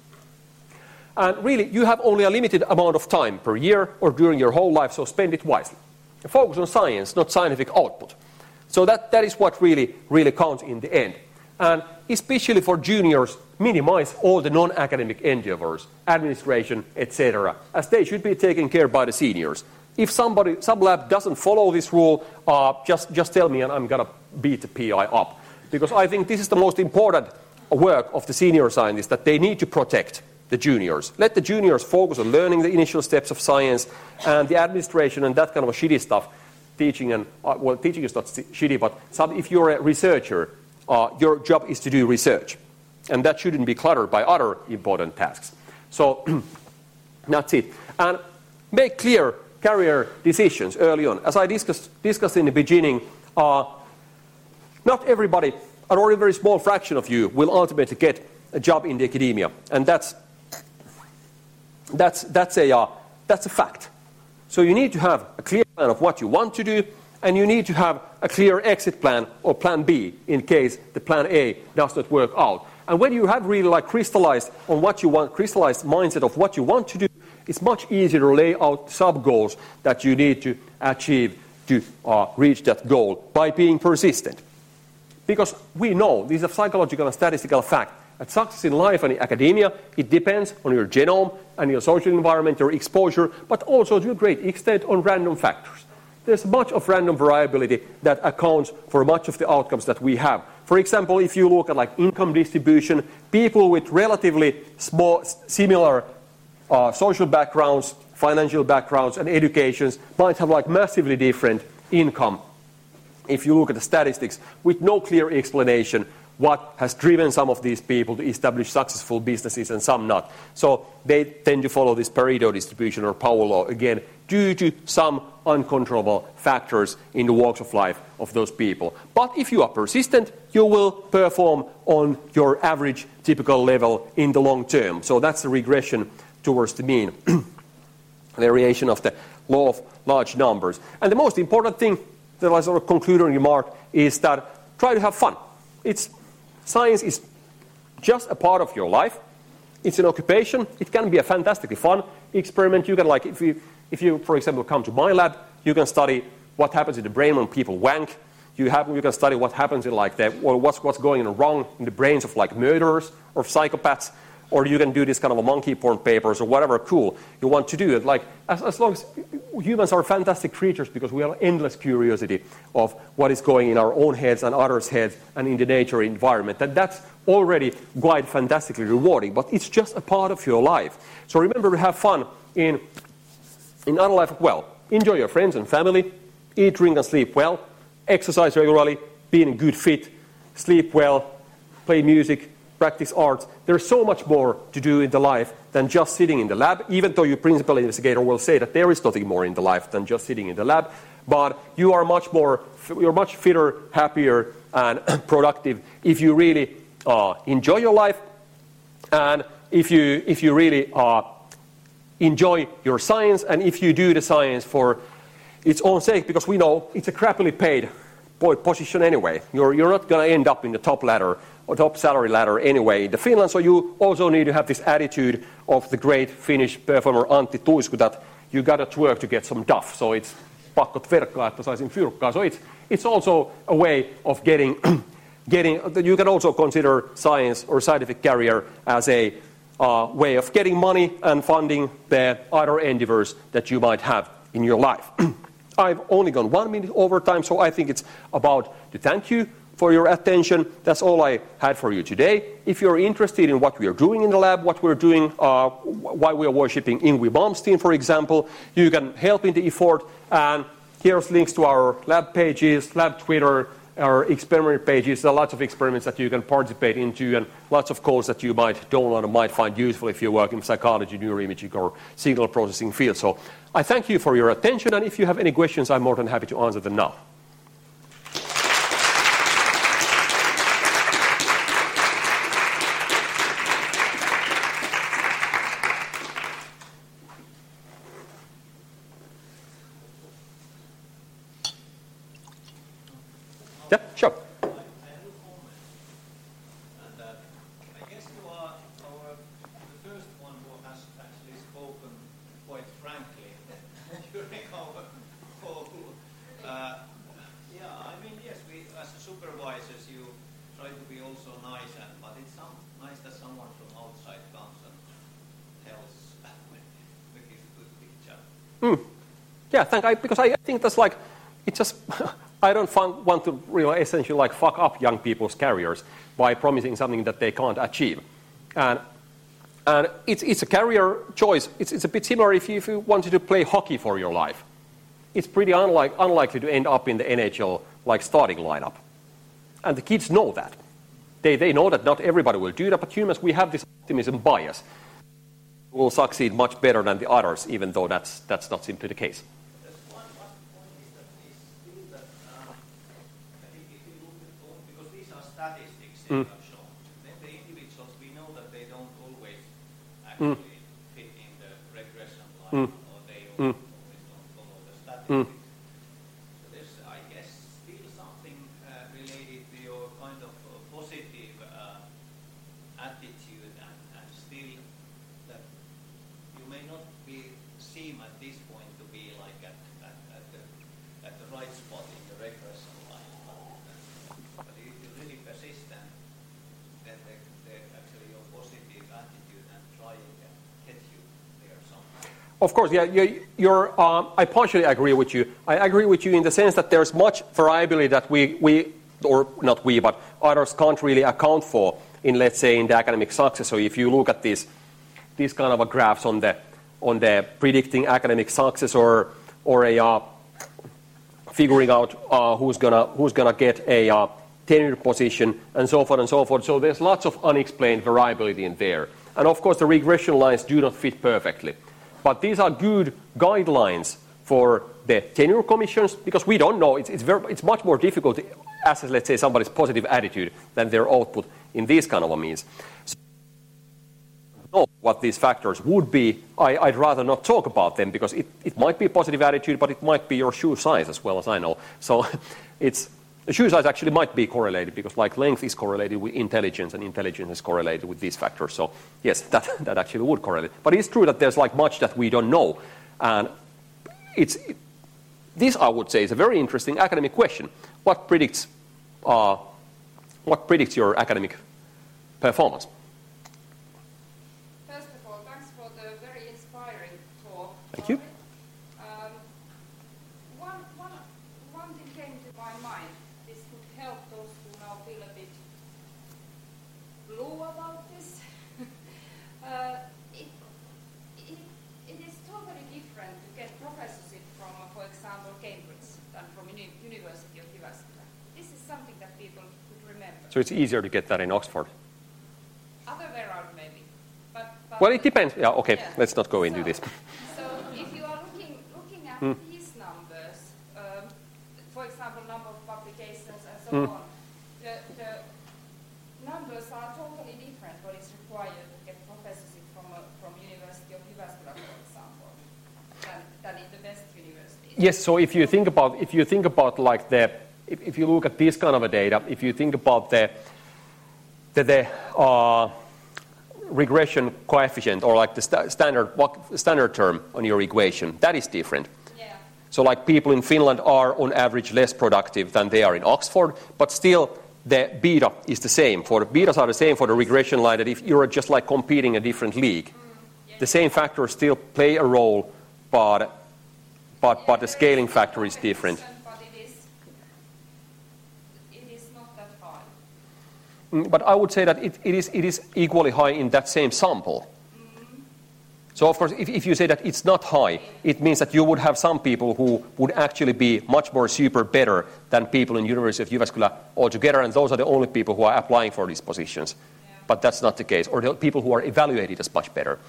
And really, you have only a limited amount of time per year or during your whole life, so spend it wisely. Focus on science, not scientific output. So that, that is what really, really counts in the end. And especially for juniors, minimize all the non-academic endeavors, administration, et cetera, as they should be taken care of by the seniors. If somebody, some lab doesn't follow this rule, uh, just, just tell me and I'm going to beat the P I up. Because I think this is the most important work of the senior scientists, that they need to protect the juniors. Let the juniors focus on learning the initial steps of science, and the administration and that kind of a shitty stuff, teaching and, uh, well, teaching is not shitty, but some, if you're a researcher, uh, your job is to do research. And that shouldn't be cluttered by other important tasks. So that's it. And make clear career decisions early on. As I discussed, discussed in the beginning, uh, not everybody, or a very small fraction of you, will ultimately get a job in the academia. And that's That's, that's, a, uh, that's a fact. So you need to have a clear plan of what you want to do, and you need to have a clear exit plan or plan B in case the plan A does not work out. And when you have really like crystallized on what you want, crystallized mindset of what you want to do, it's much easier to lay out sub-goals that you need to achieve to uh, reach that goal by being persistent. Because we know, this is a psychological and statistical fact, that success in life and in academia, it depends on your genome and your social environment, your exposure, but also to a great extent on random factors. There's much of random variability that accounts for much of the outcomes that we have. For example, if you look at like income distribution, people with relatively small, similar uh, social backgrounds, financial backgrounds, and educations might have like massively different income. If you look at the statistics with no clear explanation what has driven some of these people to establish successful businesses and some not. So they tend to follow this Pareto distribution or Power law, again, due to some uncontrollable factors in the walks of life of those people. But if you are persistent, you will perform on your average typical level in the long term. So that's a regression towards the mean. Variation of the law of large numbers. And the most important thing that I sort of conclude on remark is that try to have fun. It's Science is just a part of your life. It's an occupation. It can be a fantastically fun experiment. You can, like, if you, if you, for example, come to my lab, you can study what happens in the brain when people wank. You have, you can study what happens in, like, the, or what's what's going on wrong in the brains of, like, murderers or psychopaths. Or you can do this kind of a monkey porn papers or whatever cool you want to do. Like, as, as long as humans are fantastic creatures, because we have endless curiosity of what is going in our own heads and others' heads and in the nature environment. That that's already quite fantastically rewarding, but it's just a part of your life. So remember to have fun in in other life as well. Enjoy your friends and family, eat, drink, and sleep well, exercise regularly, be in good fit, sleep well, play music, practice arts. There's so much more to do in the life than just sitting in the lab, even though your principal investigator will say that there is nothing more in the life than just sitting in the lab. but you are much more, you're much fitter, happier, and productive if you really uh, enjoy your life, and if you if you really uh, enjoy your science, and if you do the science for its own sake, because we know it's a crappily paid position anyway. You're you're not going to end up in the top ladder or top salary ladder anyway in the Finland. So you also need to have this attitude of the great Finnish performer Antti Tuisku that you got to work to get some duff. So it's pakko verkkaa, että saisin fyrkkaa. So it's it's also a way of getting getting. You can also consider science or scientific career as a uh, way of getting money and funding the other endeavors that you might have in your life. I've only gone one minute over time, so I think it's about to thank you for your attention. That's all I had for you today. If you're interested in what we are doing in the lab, what we're doing, uh, why we are worshipping Yngwie Malmsteen, for example, you can help in the effort. And here's links to our lab pages, lab Twitter, our experiment pages. There are lots of experiments that you can participate into, and lots of codes that you might download and might find useful if you work in psychology, neuroimaging, or signal processing field. So I thank you for your attention, and if you have any questions, I'm more than happy to answer them now. Yeah, sure. I have a comment, and uh, I guess you are our, the first one who has actually spoken quite frankly during our whole. Uh, yeah, I mean, yes, we as supervisors, you try to be also nice, and but it's some, nice that someone from outside comes and tells with his good picture. Mm. Yeah, thank I because I think that's like it's just. I don't fun, want to really essentially like fuck up young people's careers by promising something that they can't achieve. And, and it's, it's a career choice. It's, it's a bit similar if you, if you wanted to play hockey for your life. It's pretty unlike, unlikely to end up in the N H L like starting lineup. And the kids know that. They, they know that not everybody will do that, but humans, we have this optimism bias. We will succeed much better than the others, even though that's, that's not simply the case. Statistics they mm. have shown. Then the individuals, we know that they don't always actually mm. fit in the regression line, mm. or they mm. always don't follow the statistics. Mm. So there's, I guess, still something uh, related to your kind of uh, positive uh, attitude, and, and still that you may not be seem at this point to be like at, at, at, the, at the right spot in the regression line. But if you're really persistent, then the, the, actually your positive attitude and trying can get you there somehow. Of course, yeah, you, you're, um, I partially agree with you. I agree with you in the sense that there's much variability that we, we, or not we, but others can't really account for in, let's say, in the academic success. So if you look at this, these kind of a graphs on the, on the predicting academic success, or, or a uh, figuring out uh, who's gonna, who's gonna get a uh, tenure position, and so forth and so forth. So there's lots of unexplained variability in there. And of course, the regression lines do not fit perfectly. But these are good guidelines for the tenure commissions, because we don't know. It's, it's, very, it's much more difficult to assess, let's say, somebody's positive attitude than their output in these kind of means. So, know what these factors would be, I, I'd rather not talk about them, because it, it might be a positive attitude, but it might be your shoe size as well as I know. So it's the shoe size actually might be correlated, because like length is correlated with intelligence, and intelligence is correlated with these factors. So yes, that, that actually would correlate. But it's true that there's like much that we don't know. And it's, it, this, I would say, is a very interesting academic question. What predicts, uh, what predicts your academic performance? First of all, thanks for the very inspiring talk. Thank you. Um, one, one, one thing came to my mind. This would help those who now feel a bit blue about this. uh, it, it, it is totally different to get professorship from, uh, for example, Cambridge than from uni- University of Jyväskylä. This is something that people could remember. So it's easier to get that in Oxford. Other way around, maybe. But, but Well, it depends. Yeah, okay, yeah. let's not go into so, this. So if you are looking, looking at Mm. these numbers, uh, for example, number of publications and so Mm. on, the, the numbers are totally different what is required to get professorship from, a, from University of Jyväskylä, for example, than, than in the best universities. Yes, so if you think about, if you think about like the, if, if you look at this kind of a data, if you think about the, the, the uh, regression coefficient or like the st standard, standard term on your equation, that is different. Yeah. So like people in Finland are on average less productive than they are in Oxford, but still the beta is the same. For the betas are the same for the regression line, that if you're just like competing a different league, Mm. Yeah. the same factors still play a role, but but Yeah, but the there scaling is factor is different. competition, but it is, it is not that high. Mm, But I would say that it, it is it is equally high in that same sample. Mm-hmm. So of course, if, if you say that it's not high, it means that you would have some people who would actually be much more super better than people in University of Jyväskylä altogether, and those are the only people who are applying for these positions. Yeah. But that's not the case, or the people who are evaluated as much better.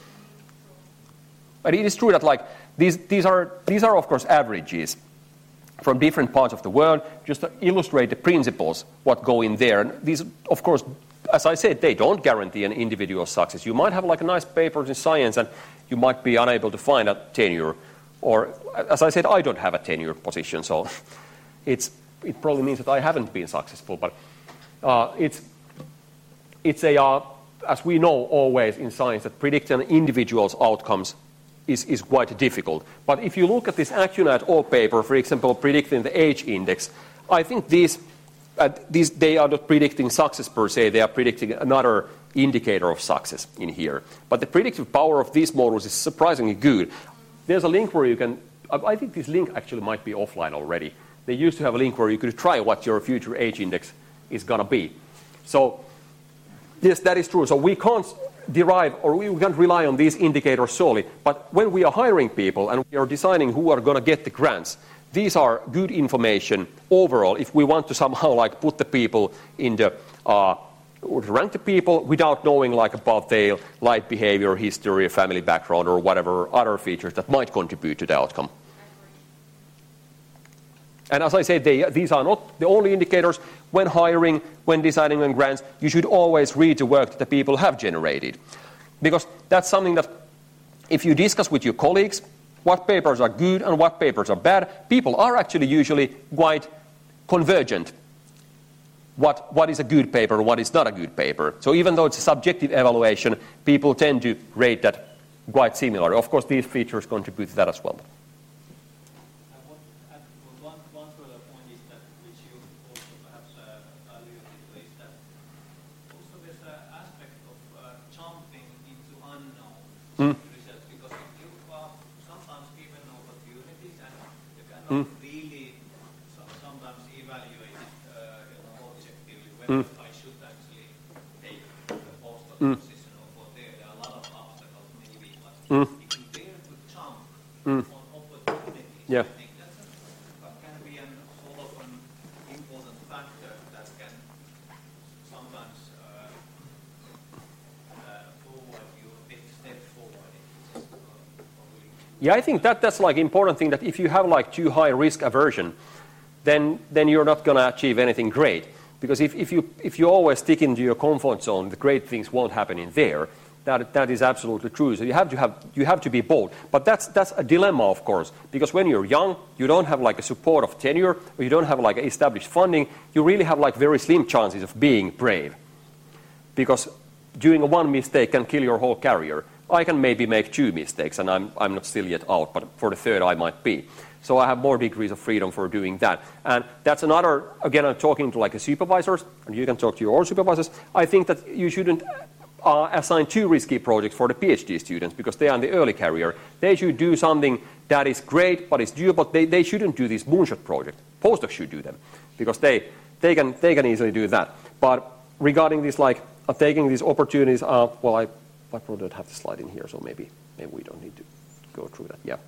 But it is true that like these these are these are of course averages from different parts of the world, just to illustrate the principles what go in there. And these, of course, as I said, they don't guarantee an individual success. You might have like a nice papers in science, and you might be unable to find a tenure. Or, as I said, I don't have a tenure position, so it's it probably means that I haven't been successful. But uh, it's it's a uh, as we know always in science that predicting an individual's outcomes is, is quite difficult. But if you look at this AccuNat O paper, for example, predicting the age index, I think these, uh, these they are not predicting success per se, they are predicting another indicator of success in here. But the predictive power of these models is surprisingly good. There's a link where you can, I think this link actually might be offline already. They used to have a link where you could try what your future age index is going to be. So, yes, that is true. So we can't derive or we can't rely on these indicators solely. But when we are hiring people and we are deciding who are going to get the grants, these are good information overall if we want to somehow like put the people in the, uh, rank the people without knowing like about their life behavior, history, family background or whatever other features that might contribute to the outcome. And as I said, they, these are not the only indicators. When hiring, when deciding on grants, you should always read the work that the people have generated. Because that's something that if you discuss with your colleagues what papers are good and what papers are bad, people are actually usually quite convergent. What, what is a good paper and what is not a good paper. So even though it's a subjective evaluation, people tend to rate that quite similar. Of course, these features contribute to that as well. Mm. Research, because you are sometimes given opportunities and you cannot mm. really so, sometimes evaluate it uh, you know, objectively whether mm. I should actually take the postdoc mm. position or what there. There are a lot of obstacles maybe, but mm. if you dare to jump mm. on opportunities, yeah. I think that's a, can be a sort of an important factor that can sometimes uh, uh, forward you a big step forward. Yeah, I think that that's like important thing that if you have like too high risk aversion, then then you're not going to achieve anything great. Because if, if you if you always stick into your comfort zone, the great things won't happen in there. That that is absolutely true. So you have to have you have to be bold. But that's that's a dilemma, of course, because when you're young, you don't have like a support of tenure, or you don't have like established funding. You really have like very slim chances of being brave, because doing a one mistake can kill your whole career. I can maybe make two mistakes, and I'm, I'm not still yet out, but for the third I might be. So I have more degrees of freedom for doing that. And that's another, again, I'm talking to like a supervisors, and you can talk to your own supervisors. I think that you shouldn't uh, assign too risky projects for the PhD students, because they are in the early career. They should do something that is great, but is doable. They, they shouldn't do these moonshot projects. Postdocs should do them, because they, they, can, they can easily do that. But regarding this, like, uh, taking these opportunities, uh, well, I I probably don't have the slide in here, so maybe maybe we don't need to go through that. Yeah.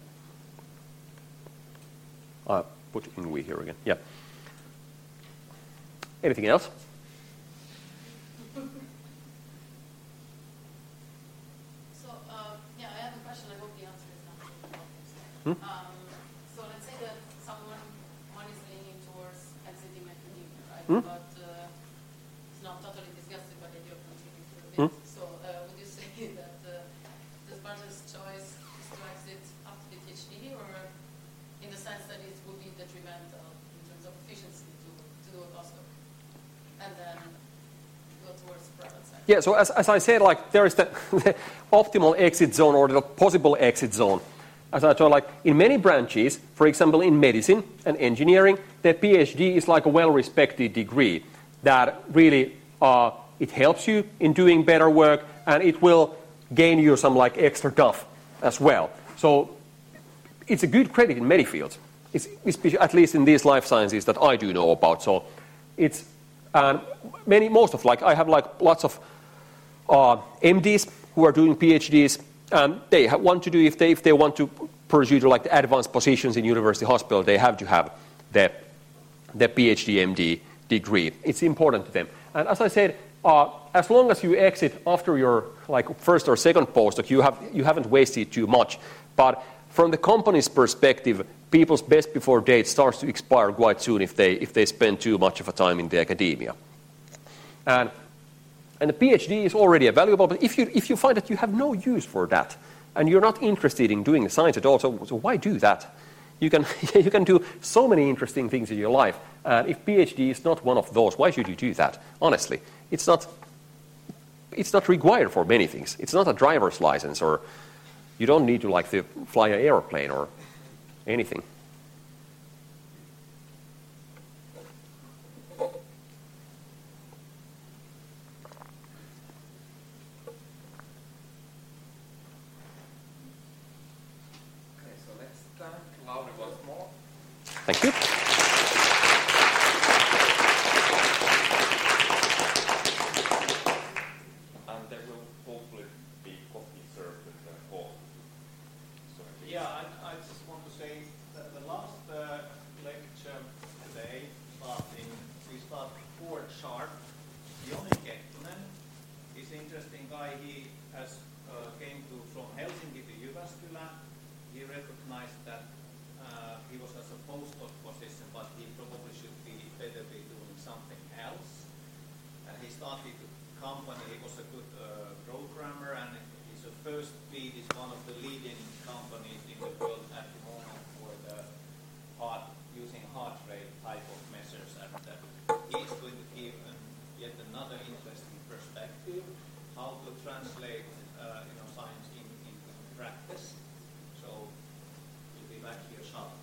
Uh, put in we here again. Yeah. Anything else? So, uh, yeah, I have a question. I hope the answer is not too obvious. Hmm? Um, so let's say that someone, one is leaning towards Hmm? Hmm? But uh, it's not totally disgusted by the idea of continuing to a bit. Hmm? So uh, would you say that uh, the smartest choice is to exit after the PhD, or in the sense that it would be detrimental in terms of efficiency to, to do a postdoc and then go towards the private sector? Yeah, so as, as I said, like there is the, the optimal exit zone or the possible exit zone. As I told, like in many branches, for example, in medicine and engineering, the PhD is like a well-respected degree that really uh, it helps you in doing better work, and it will gain you some like extra duff as well. So it's a good credit in many fields. It's, it's at least in these life sciences that I do know about. So it's and many most of like I have like lots of uh, M Ds who are doing PhDs. And they want to do, if they if they want to pursue to like the advanced positions in university hospital, they have to have the the PhD M D degree. It's important to them. And as I said, uh, as long as you exit after your like first or second postdoc, you have you haven't wasted too much. But from the company's perspective, people's best before date starts to expire quite soon if they if they spend too much of a time in the academia. And And the PhD is already valuable, but if you if you find that you have no use for that, and you're not interested in doing the science at all, so, so why do that? You can you can do so many interesting things in your life. And if PhD is not one of those, why should you do that? Honestly, it's not it's not required for many things. It's not a driver's license, or you don't need to like to fly an airplane or anything. Thank you. And there will hopefully be coffee served with the hall. So yeah, I, I just want to say that the last uh, lecture today, starting, we start four sharp. Joni Kettunen is an interesting guy. He has uh, came to from Helsinki to Jyväskylä. He recognized that Uh, he was as a postdoc position, but he probably should be better be doing something else. And he started a company. He was a good uh, programmer, and his first speed is one of the leading companies in the world at the moment for the heart using heart rate type of measures. And uh, he is going to give an, yet another interesting perspective how to translate uh, you know science in, into practice. So back here sharp.